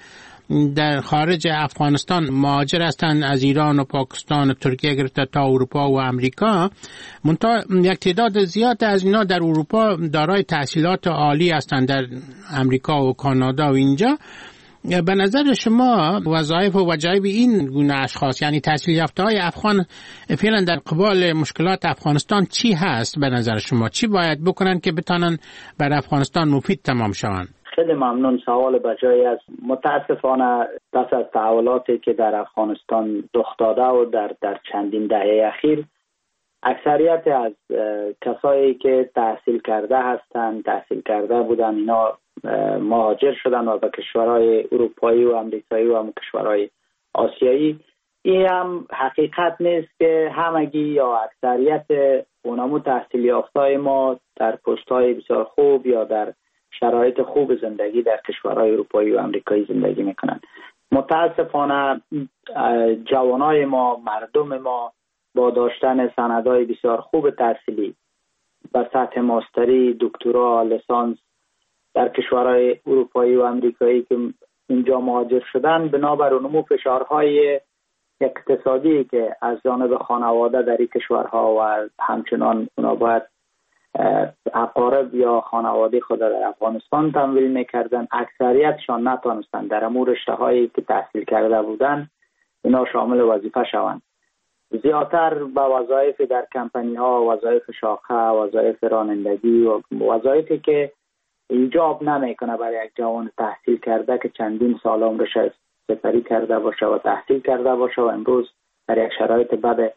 در خارج افغانستان مهاجر هستند، از ایران و پاکستان و ترکیه گرفته تا اروپا و امریکا. منتها یک تعداد زیاد از اینا در اروپا دارای تحصیلات عالی هستند، در امریکا و کانادا و اینجا. به نظر شما وظایف و وجایب این گونه اشخاص یعنی تحصیل یافته های افغان فعلا در قبال مشکلات افغانستان چی هست؟ به نظر شما چی باید بکنن که بتانن بر افغانستان مفید تمام شوند؟ خیلی ممنون، سوال بجایی است. متاسفانه پس از تحولاتی که در افغانستان رخ داده و در در چندین دهه اخیر اکثریت از کسایی که تحصیل کرده هستند، تحصیل کرده بودن، اینا مهاجر شدن و به کشورهای اروپایی و امریکایی و هم کشورهای آسیایی. این هم حقیقت نیست که همگی یا اکثریت اونامو تحصیل یافتای ما در پست‌های بسیار خوب یا در شرایط خوب زندگی در کشورهای اروپایی و امریکایی زندگی میکنن. متاسفانه جوانای ما، مردم ما با داشتن سندهای بسیار خوب تحصیلی به سطح ماستری، دکترا، لیسانس در کشورهای اروپایی و امریکایی که اینجا مهاجر شدن، بنابر نمو فشارهای اقتصادی که از جانب خانواده در این کشورها و همچنان اونا باید اقارب یا خانواده خود در افغانستان تمویل میکردن، اکثریتشان نتونستن در امور رشته‌هایی که تحصیل کرده بودن اینا شامل وظیفه شوند. زیادتر به وظایف در کمپانی ها، وظایف شاخه، وظایف رانندگی و وظایفی که ایجاب نمیکنه برای یک جوان تحصیل کرده که چندین سال عمرش سپری کرده باشه و تحصیل کرده باشه و امروز در یک شرایط بد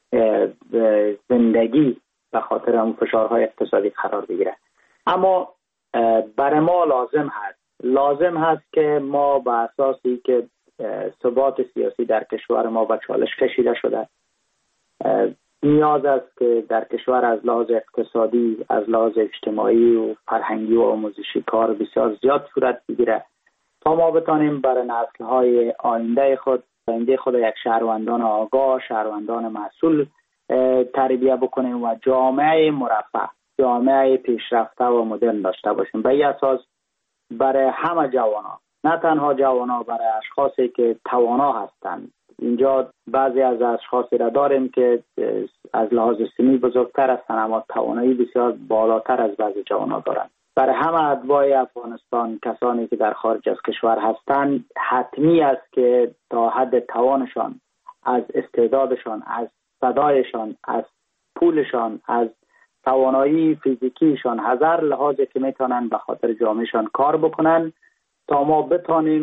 زندگی به خاطر اون فشارهای اقتصادی قرار بگیره. اما برای ما لازم هست لازم هست که ما به اساسی که ثبات سیاسی در کشور ما به چالش کشیده شده، نیاز است که در کشور از لحاظ اقتصادی، از لحاظ اجتماعی و فرهنگی و آموزشی کار بسیار زیاد صورت بگیره تا ما بتانیم برای نسل‌های آینده خود آینده خود یک شهروندان آگاه، شهروندان مسئول تربیت بکنیم و جامعه مرفه، جامعه پیشرفته و مدرن داشته باشیم. به این اساس برای همه جوانان، نه تنها جوانان، برای اشخاصی که توانا هستند. اینجا بعضی از اشخاصی را داریم که از لحاظ سنی بزرگتر هستند اما توانایی بسیار بالاتر از بعضی جوانان دارند. برای همه اتباع افغانستان، کسانی که در خارج از کشور هستند، حتمی است که تا حد توانشان، از استعدادشان، از صدایشان، از پولشان، از توانایی فیزیکیشان، هزار لحاظی که میتونن به خاطر جامعهشان کار بکنن تا ما بتانیم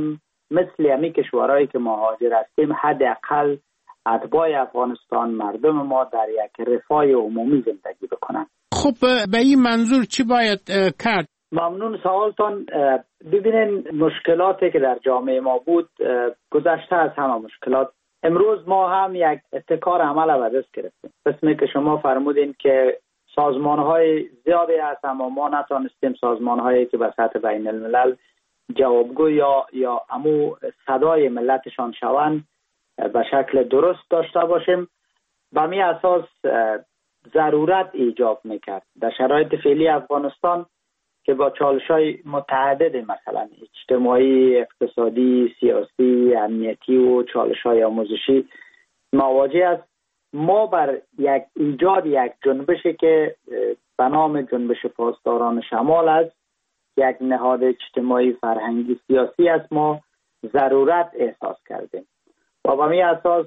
مثل همی کشورهایی که مهاجر هستیم حداقل اتباع افغانستان مردم ما در یک رفاه عمومی زندگی بکنن. خب به این منظور چی باید کرد؟ ممنون سوالتان. ببینین مشکلاتی که در جامعه ما بود گذشته از همه مشکلات. امروز ما هم یک ابتکار عمل به دست گرفتیم. قسمی که شما فرمودین که سازمان‌های زیادی هست اما ما نتونستیم سازمان‌هایی که به سطح بین الملل جوابگو یا یا امو صدای ملتشان شوند به شکل درست داشته باشیم. به می اساس ضرورت ایجاب میکرد در شرایط فعلی افغانستان که با چالش‌های متعدد مثلا اجتماعی، اقتصادی، سیاسی، امنیتی و چالش‌های آموزشی مواجه است. ما بر یک ایجاد یک جنبشی که به نام جنبش پاسداران شمال است، یک نهاد اجتماعی فرهنگی سیاسی است، ما ضرورت احساس کردیم و به می اساس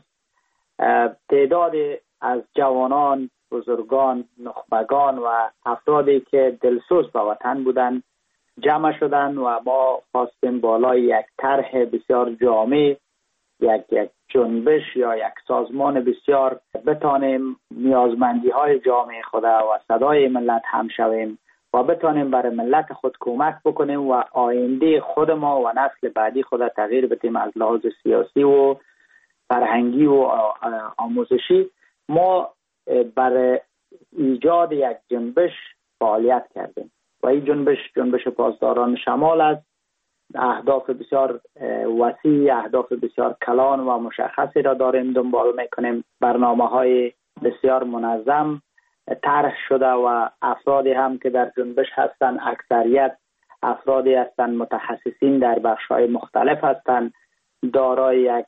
تعداد از جوانان، بزرگان، نخبگان و افرادی که دلسوز به وطن بودند جمع شدند و ما خواستیم بالای یک طرح بسیار جامع، یک یک جنبش یا یک سازمان بسیار بتانیم نیازمندی های جامعه خود و صدای ملت هم شویم و بتانیم برای ملت خود کمک بکنیم و آینده خود ما و نسل بعدی خود تغییر بدیم از لحاظ سیاسی و فرهنگی و آموزشی. ما برای ایجاد یک جنبش فعالیت کردیم و این جنبش جنبش پاسداران شمال است. اهداف بسیار وسیع، اهداف بسیار کلان و مشخصی را داریم دنبال میکنیم. برنامه های بسیار منظم طرح شده و افرادی هم که در جنبش هستند اکثریت افرادی هستند متخصصین در بخش های مختلف هستند، دارای یک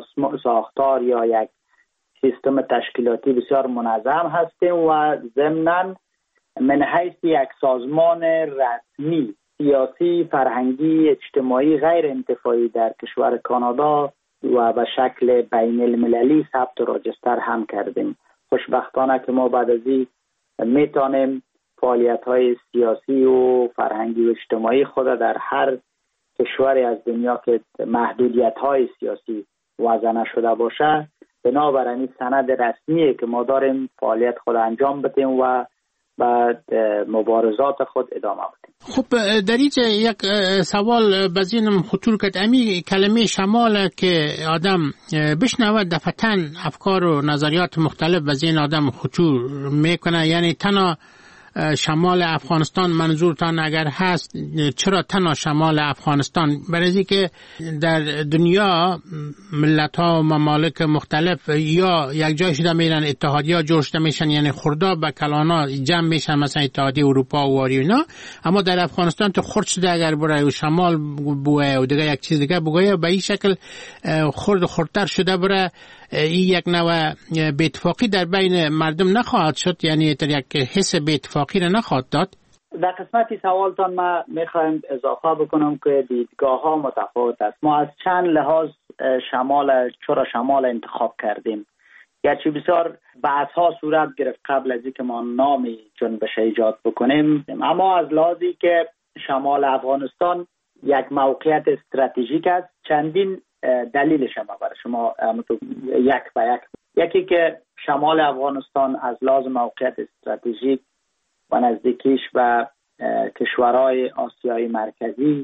ساختار یا یک سیستم تشکیلاتی بسیار منظم هستیم و ضمناً من حیث یک سازمان رسمی سیاسی، فرهنگی، اجتماعی غیر انتفاعی در کشور کانادا و به شکل بین المللی ثبت و راجستر هم کردیم. خوشبختانه که ما بعد از این میتونیم فعالیت های سیاسی و فرهنگی و اجتماعی خود در هر کشوری از دنیا که محدودیت های سیاسی وضع نشده باشه بنابراین سند رسمیه که ما داریم فعالیت خود انجام بدیم و بعد مبارزات خود ادامه بدیم. خب در اینجا یک سوال بزینم خطور کرد. امی کلمه شمال که آدم بشنود دفتن افکار و نظریات مختلف بزین آدم خطور میکنه، یعنی تنها شمال افغانستان منظورتان اگر هست چرا تنها شمال افغانستان؟ برای که در دنیا ملت ها و ممالک مختلف یا یک جای شده میرن اتحادیه جوش شده میشن، یعنی خوردا به کلانا جمع میشن مثلا اتحادیه اروپا و اینا، اما در افغانستان تو خرد شده اگر برای و شمال بوه و دیگه یک چیز دیگه بگویه به این شکل خرد خردتر شده برای این یک نوع بی‌اتفاقی در بین مردم نخواهد شد، یعنی در یک حس بی‌اتفاقی را نخواهد داد. در قسمتی سوالتان ما میخوایم اضافه بکنم که دیدگاه ها متفاوت است. ما از چند لحاظ شمال چرا شمال انتخاب کردیم، گرچه بسیار بحث ها صورت گرفت قبل از اینکه ما نامی جنبش ایجاد بکنیم، اما از لحاظی که شمال افغانستان یک موقعیت استراتژیک است چندین دلیلش هم برای شما یک به یک. یکی که شمال افغانستان از لحاظ موقعیت استراتژیک و نزدیکیش به کشورهای آسیای مرکزی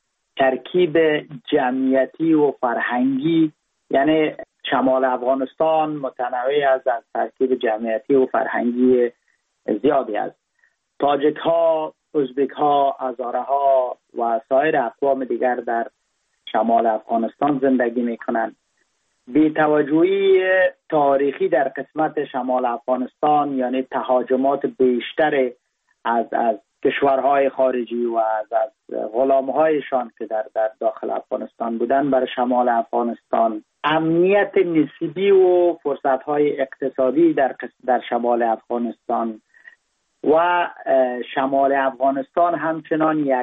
ترکیب جمعیتی و فرهنگی، یعنی شمال افغانستان متنوع از از ترکیب جمعیتی و فرهنگی زیادی است. تاجک ها، ازبک ها، هزاره ها و سایر اقوام دیگر در شمال افغانستان زندگی میکنند. بی توجهی تاریخی در قسمت شمال افغانستان، یعنی تهاجمات بیشتر از از کشورهای خارجی و از از غلامهایشان که در در داخل افغانستان بودن بر شمال افغانستان، امنیت نسبی و فرصتهای اقتصادی در در شمال افغانستان و شمال افغانستان همچنان یک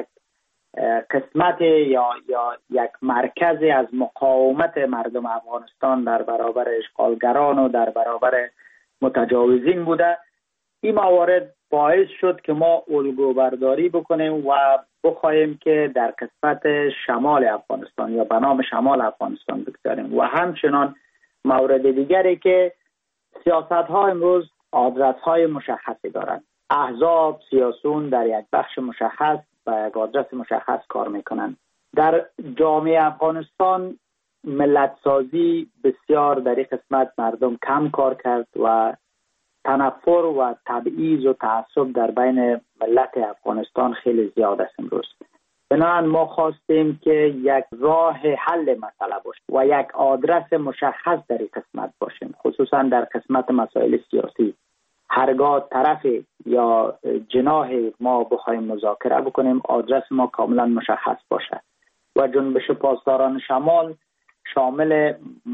قسمت یا یا یک مرکز از مقاومت مردم افغانستان در برابر اشغالگران و در برابر متجاوزین بوده. این موارد باعث شد که ما الگو برداری بکنیم و بخواهیم که در قسمت شمال افغانستان یا به نام شمال افغانستان بگذاریم. و همچنان مورد دیگری که سیاست ها امروز آدرس های مشخصی دارند. احزاب سیاسون در یک بخش مشخص و یک آدرس مشخص کار میکنند. در جامعه افغانستان ملت سازی بسیار در این قسمت مردم کم کار کرد و تنفر و تبعیض و تعصب در بین ملت افغانستان خیلی زیاد است امروز. بنابراین ما خواستیم که یک راه حل مسئله باشه و یک آدرس مشخص در این قسمت باشیم، خصوصا در قسمت مسائل سیاسی. هرگاه طرف یا جناح ما بخوایم مذاکره بکنیم آدرس ما کاملا مشخص باشه و جنبش پاسداران شمال شامل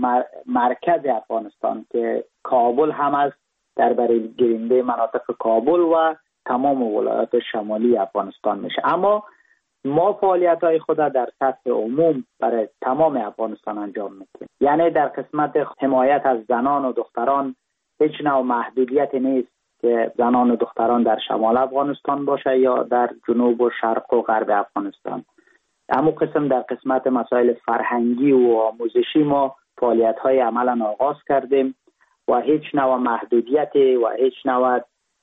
مرکز افغانستان که کابل هم است، در برای گیرنده مناطق کابل و تمام ولایات شمالی افغانستان میشه. اما ما فعالیت های خود در سطح عموم برای تمام افغانستان انجام میدیم. یعنی در قسمت حمایت از زنان و دختران هیچ نوع محدودیت نیست که زنان و دختران در شمال افغانستان باشه یا در جنوب و شرق و غرب افغانستان. اما قسم در قسمت مسائل فرهنگی و آموزشی ما فعالیت های عملا آغاز کردیم و هیچ نوع محدودیت و هیچ نوع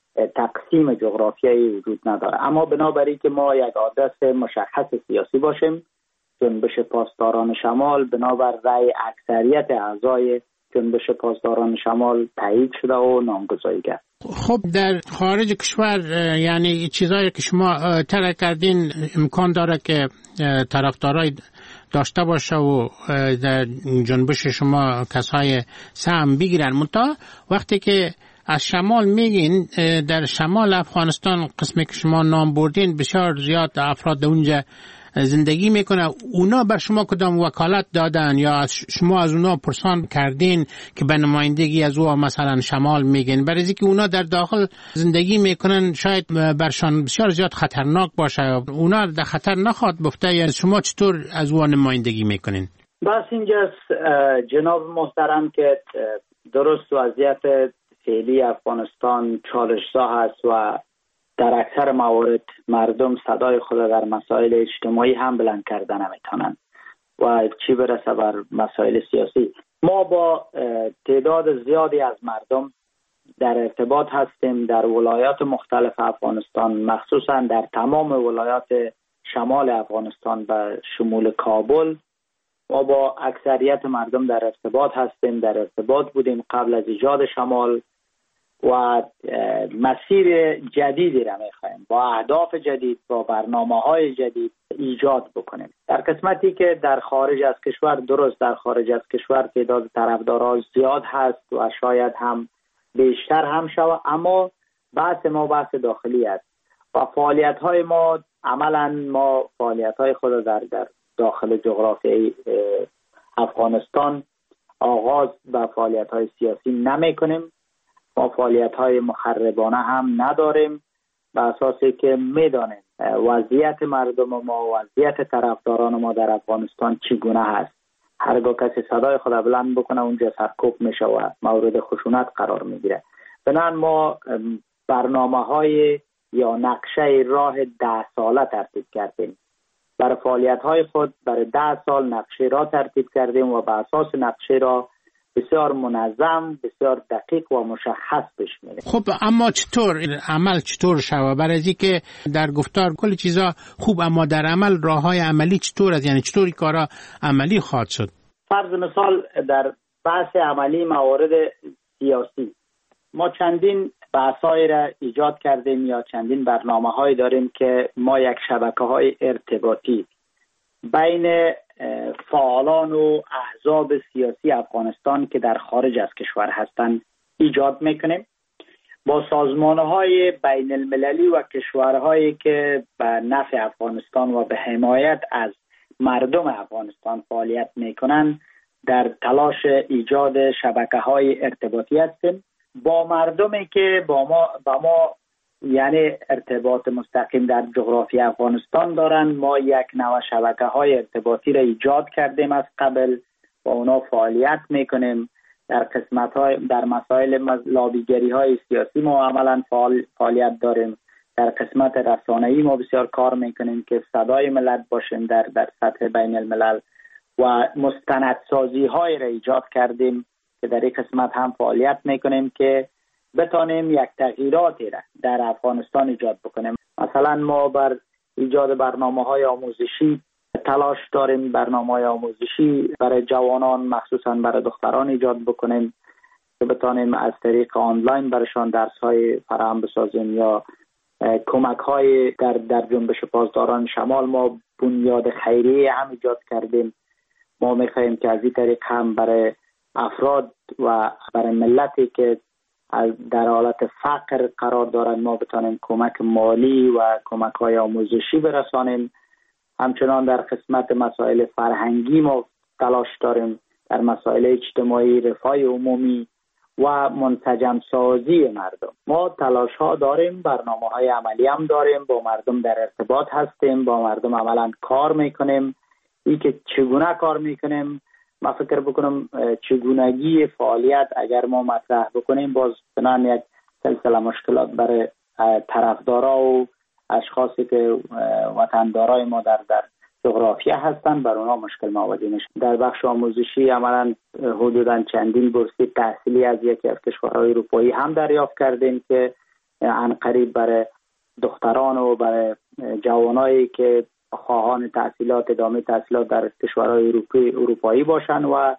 تقسیم جغرافیایی وجود نداره. اما بنابراین که ما یک آدرس مشخص سیاسی باشیم، جنبش پاسداران شمال بنابر رأی اکثریت اعضای جنبش پاسداران شمال تایید شده و نامگذاری کرد. خب در خارج کشور یعنی چیزایی که شما طرح کردین امکان داره که طرفدارای داشته باشه و در جنبش شما کسای سهم بگیرن، منتها وقتی که از شمال میگین در شمال افغانستان قسمی که شما نام بردین بسیار زیاد افراد اونجا زندگی میکنه، اونا بر شما کدام وکالت دادن یا از شما از اونا پرسان کردین که به نمایندگی از او مثلا شمال میگین؟ برای اینکه اونا در داخل زندگی میکنن شاید برشان بسیار زیاد خطرناک باشه، اونا در خطر نخواد بفته، یا شما چطور از او نمایندگی میکنین؟ بس اینجاست جناب محترم که درست وضعیت فعلی افغانستان چالش‌زا هست و در اکثر موارد مردم صدای خود در مسائل اجتماعی هم بلند کردن نمیتونن و چی برسه بر مسائل سیاسی. ما با تعداد زیادی از مردم در ارتباط هستیم در ولایات مختلف افغانستان، مخصوصا در تمام ولایات شمال افغانستان و شمول کابل. ما با اکثریت مردم در ارتباط هستیم، در ارتباط بودیم قبل از ایجاد شمال و مسیر جدیدی را میخوایم با اهداف جدید، با برنامه‌های جدید ایجاد بکنیم. در قسمتی که در خارج از کشور، درست در خارج از کشور تعداد طرفداران زیاد هست و شاید هم بیشتر هم شود، اما بحث ما بحث داخلی است و فعالیت‌های ما عملاً ما فعالیت‌های خود در در داخل جغرافیای افغانستان آغاز به فعالیت‌های سیاسی نمی‌کنیم. ما فعالیت‌های مخربانه هم نداریم، به اساسی که می‌دانیم وضعیت مردم ما، وضعیت طرفداران ما در افغانستان چگونه هست. هرگاه کسی صدای خود بلند بکنه اونجا سرکوب میشه و مورد خشونت قرار میگیره. بنابراین ما برنامه‌های یا نقشه راه ده ساله ترتیب کردیم. برای فعالیت‌های خود برای ده سال نقشه را ترتیب کردیم و به اساس نقشه را بسیار منظم، بسیار دقیق و مشخص پیش میره. خب اما چطور عمل چطور شود؟ برای اینکه در گفتار کلی چیزا خوب، اما در عمل راههای عملی چطور است؟ یعنی چطوری کارا عملی خواهد شد؟ فرض مثال در بحث عملی موارد سیاسی ما چندین بحث‌های را ایجاد کردیم یا چندین برنامه‌هایی داریم که ما یک شبکه‌های ارتباطی بین فعالان و احزاب سیاسی افغانستان که در خارج از کشور هستند ایجاد میکنیم، با سازمان‌های بین المللی و کشورهایی که به نفع افغانستان و به حمایت از مردم افغانستان فعالیت میکنند در تلاش ایجاد شبکه‌های ارتباطی هستیم. با مردمی که با ما با ما یعنی ارتباط مستقیم در جغرافی افغانستان دارند، ما یک نوع شبکه‌های ارتباطی را ایجاد کردیم از قبل، با اونا فعالیت میکنیم. در قسمت‌های در مسائل لابیگری های سیاسی ما عملاً فعال، فعالیت داریم. در قسمت رسانه‌ای ما بسیار کار میکنیم که صدای ملت باشیم در در سطح بین الملل و مستندسازی های را ایجاد کردیم که در این قسمت هم فعالیت میکنیم که بتانیم یک تغییراتی را در افغانستان ایجاد بکنیم. مثلا ما بر ایجاد برنامه های آموزشی تلاش داریم، برنامه های آموزشی برای جوانان مخصوصا برای دختران ایجاد بکنیم که بتانیم از طریق آنلاین برشان درس های فراهم بسازیم، یا کمک های در در جنبش پاسداران شمال ما بنیاد خیریه هم ایجاد کردیم. ما میخواهیم که از این طریق هم برای افراد و برای ملتی که در حالت فقر قرار دارند ما بتانیم کمک مالی و کمک های آموزشی برسانیم. همچنان در قسمت مسائل فرهنگی ما تلاش داریم، در مسائل اجتماعی، رفاه عمومی و منسجم سازی مردم ما تلاش ها داریم، برنامه های عملی هم داریم، با مردم در ارتباط هستیم، با مردم عملا کار میکنیم. این که چگونه کار میکنیم، من فکر بکنم چگونگی فعالیت اگر ما مطرح بکنیم باز بنان یک سلسله مشکلات برای طرفدارا و اشخاصی که وطندارای ما در در جغرافیا هستند بر اونها مشکل مواجه میشه. در بخش آموزشی عملا حدوداً چندین بورسیه تحصیلی از یکی از کشورهای اروپایی هم دریافت کردیم که عنقریب برای دختران و برای جوانایی که خواهان تحصیلات ادامه تحصیلات در کشورهای اروپایی اروپایی باشن و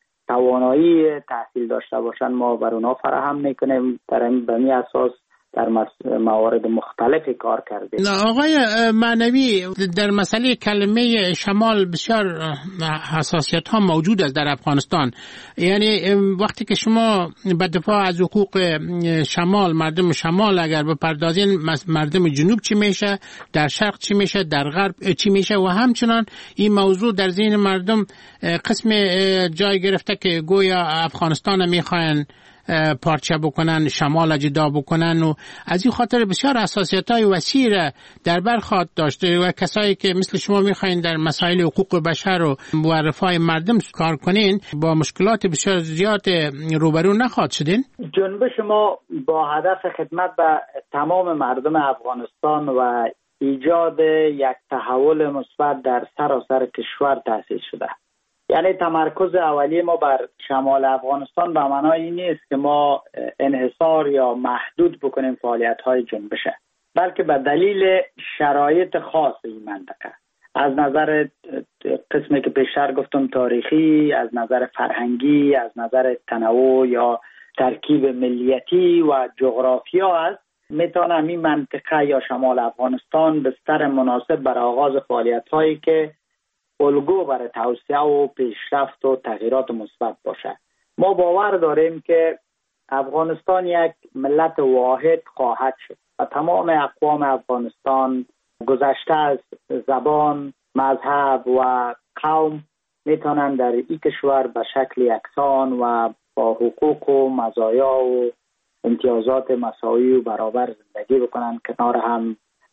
توانایی تحصیل داشته باشن ما بر اونها فراهم میکنیم. در این بمی اساس در موارد مختلفی کار کردیم. آقای معنوی، در مسئله کلمه شمال بسیار حساسیت ها موجود است در افغانستان. یعنی وقتی که شما به دفاع از حقوق شمال، مردم شمال اگر بپردازین، مردم جنوب چی میشه، در شرق چی میشه، در غرب چی میشه، و همچنان این موضوع در ذهن مردم قسم جای گرفته که گویا افغانستان میخواین پارچه بکنن، شمال جدا بکنن، و از این خاطر بسیار حساسیت‌های وسیع در بر خواهد داشته و کسایی که مثل شما میخواین در مسائل حقوق بشر و رفاه مردم کار کنین با مشکلات بسیار زیاد روبرو نخواهد شدین. جنبش ما با هدف خدمت به تمام مردم افغانستان و ایجاد یک تحول مثبت در سراسر کشور تأسیس شده. یعنی تمرکز اولیه ما بر شمال افغانستان به معنای این نیست که ما انحصار یا محدود بکنیم فعالیت‌های جنبشه، بلکه به دلیل شرایط خاص این منطقه، از نظر قسمی که پیشتر گفتم تاریخی، از نظر فرهنگی، از نظر تنوع یا ترکیب ملیتی و جغرافیا است، میتونه این منطقه یا شمال افغانستان بستر مناسب برای آغاز فعالیت‌هایی که الگو برای توسعه و پیشرفت و تغییرات مثبت باشه. ما باور داریم که افغانستان یک ملت واحد خواهد شد و تمام اقوام افغانستان گذشته از زبان، مذهب و قوم میتونن در این کشور به شکل یکسان و با حقوق و مزایا و امتیازات مساوی و برابر زندگی بکنن کنار هم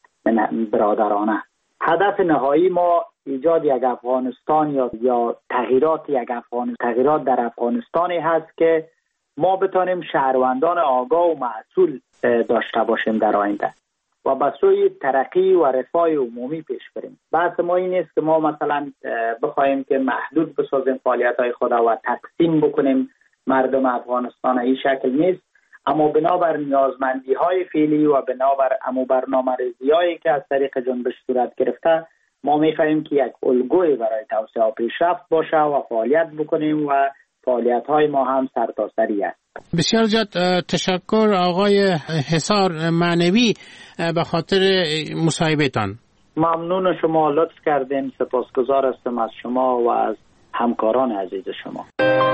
برادرانه. هدف نهایی ما ایجاد یک افغانستان یا یا تغییرات یک افغانستان تغییرات در افغانستانی هست که ما بتانیم شهروندان آگاه و مسئول داشته باشیم در آینده و به سوی ترقی و رفاه عمومی پیش بریم. بحث ما این نیست که ما مثلا بخوایم که محدود بسازیم فعالیت‌های خود و تقسیم بکنیم مردم افغانستان، این شکل نیست، اما بنابر نیازمندی‌های فعلی و بنابر امو برنامه‌ریزی‌هایی که از طریق جنبش صورت گرفته ما می‌خواهیم که یک الگوی برای توسعه و پیشرفت باشه و فعالیت بکنیم و فعالیت‌های ما هم سرتاسری است. بسیار زیاد تشکر آقای حصار معنوی به خاطر مصاحبه‌تان. ممنون شما، لطف کردین. سپاسگزار هستم از شما و از همکاران عزیز شما.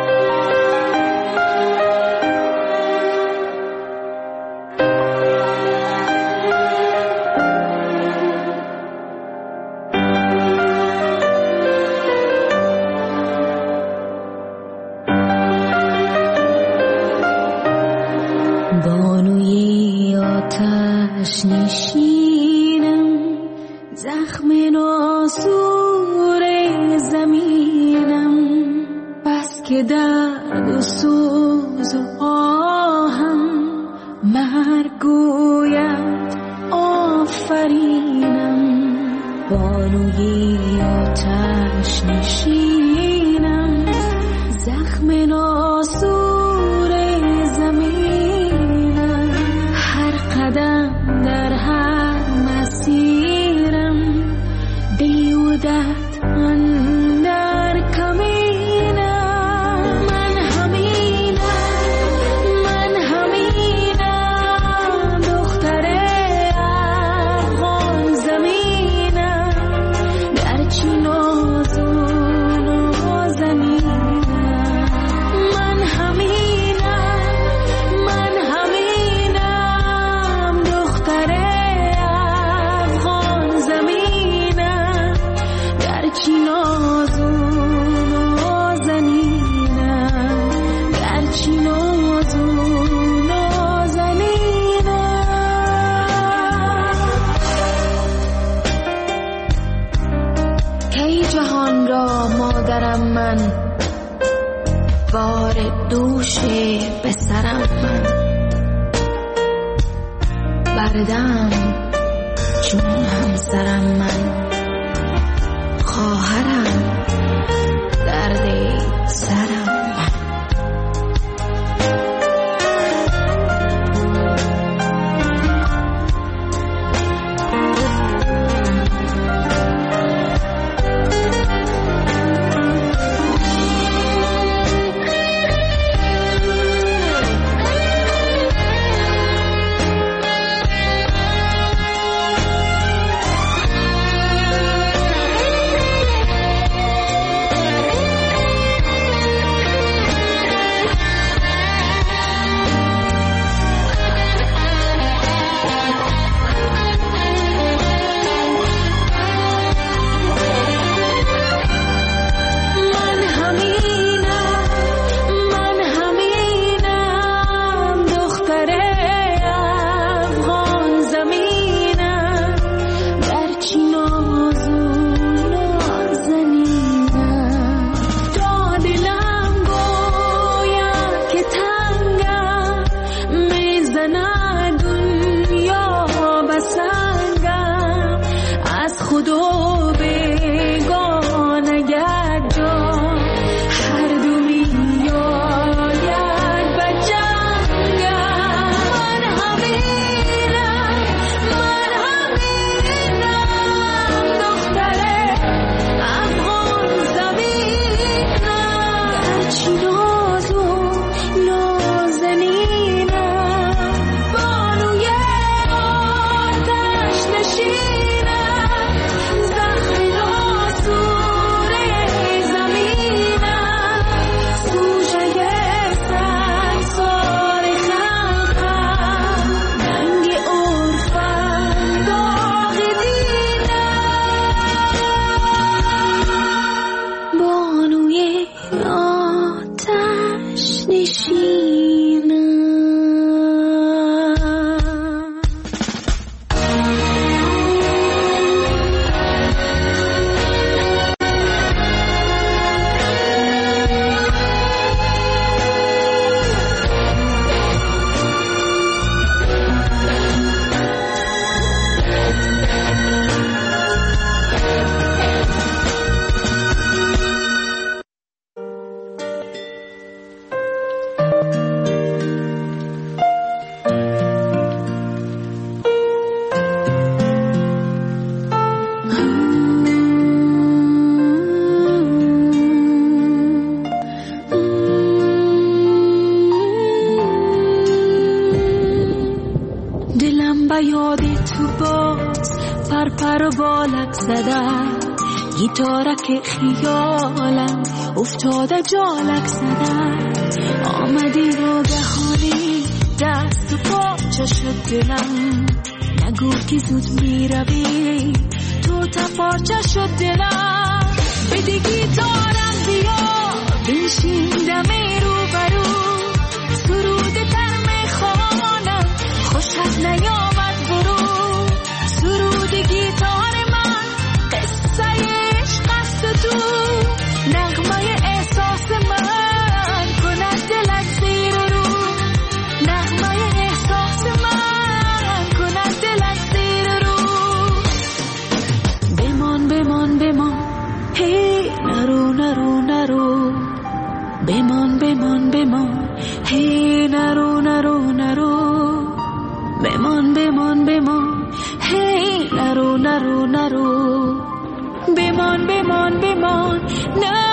بانوی آتش نشینم، زخم ناسور زمینم، بس که درد و سوز و آهم مرگ گوید آفرینم، بانوی آتش نشینم، زخم ناسور زمینم، هر قدم در هر مسیرم، بیودت اندر کمینم. من همینم، من همینم، دختر افغان زمینم، گرچه نازون و زمینم. من همینم، من همینم، دختر افغان زمینم، گرچه نازون و زمینم، گرچه نازون و زمینم. کی جهان را مادرم من، بار دوش به سرم من، بردم چون همسرم من، خواهرم درد سرم من. گیتارک خیالم افتاده جالک زدن، آمدی ناگهانی دست و پاچه شد دلم، نگو که زود می روی تو تپارچه شد دلم. بده گیتارم بیا بنشین دمی رو برو، سرود تر می خوانم خوشت نیامد برو، سرود گیتار من قصه عشق است تو، نغمه احساس من کند دلت زیر رو، نغمه احساس من کند دلت زیر رو. بمان بمان هی نرو نرو نرو بمان بمان بمان نه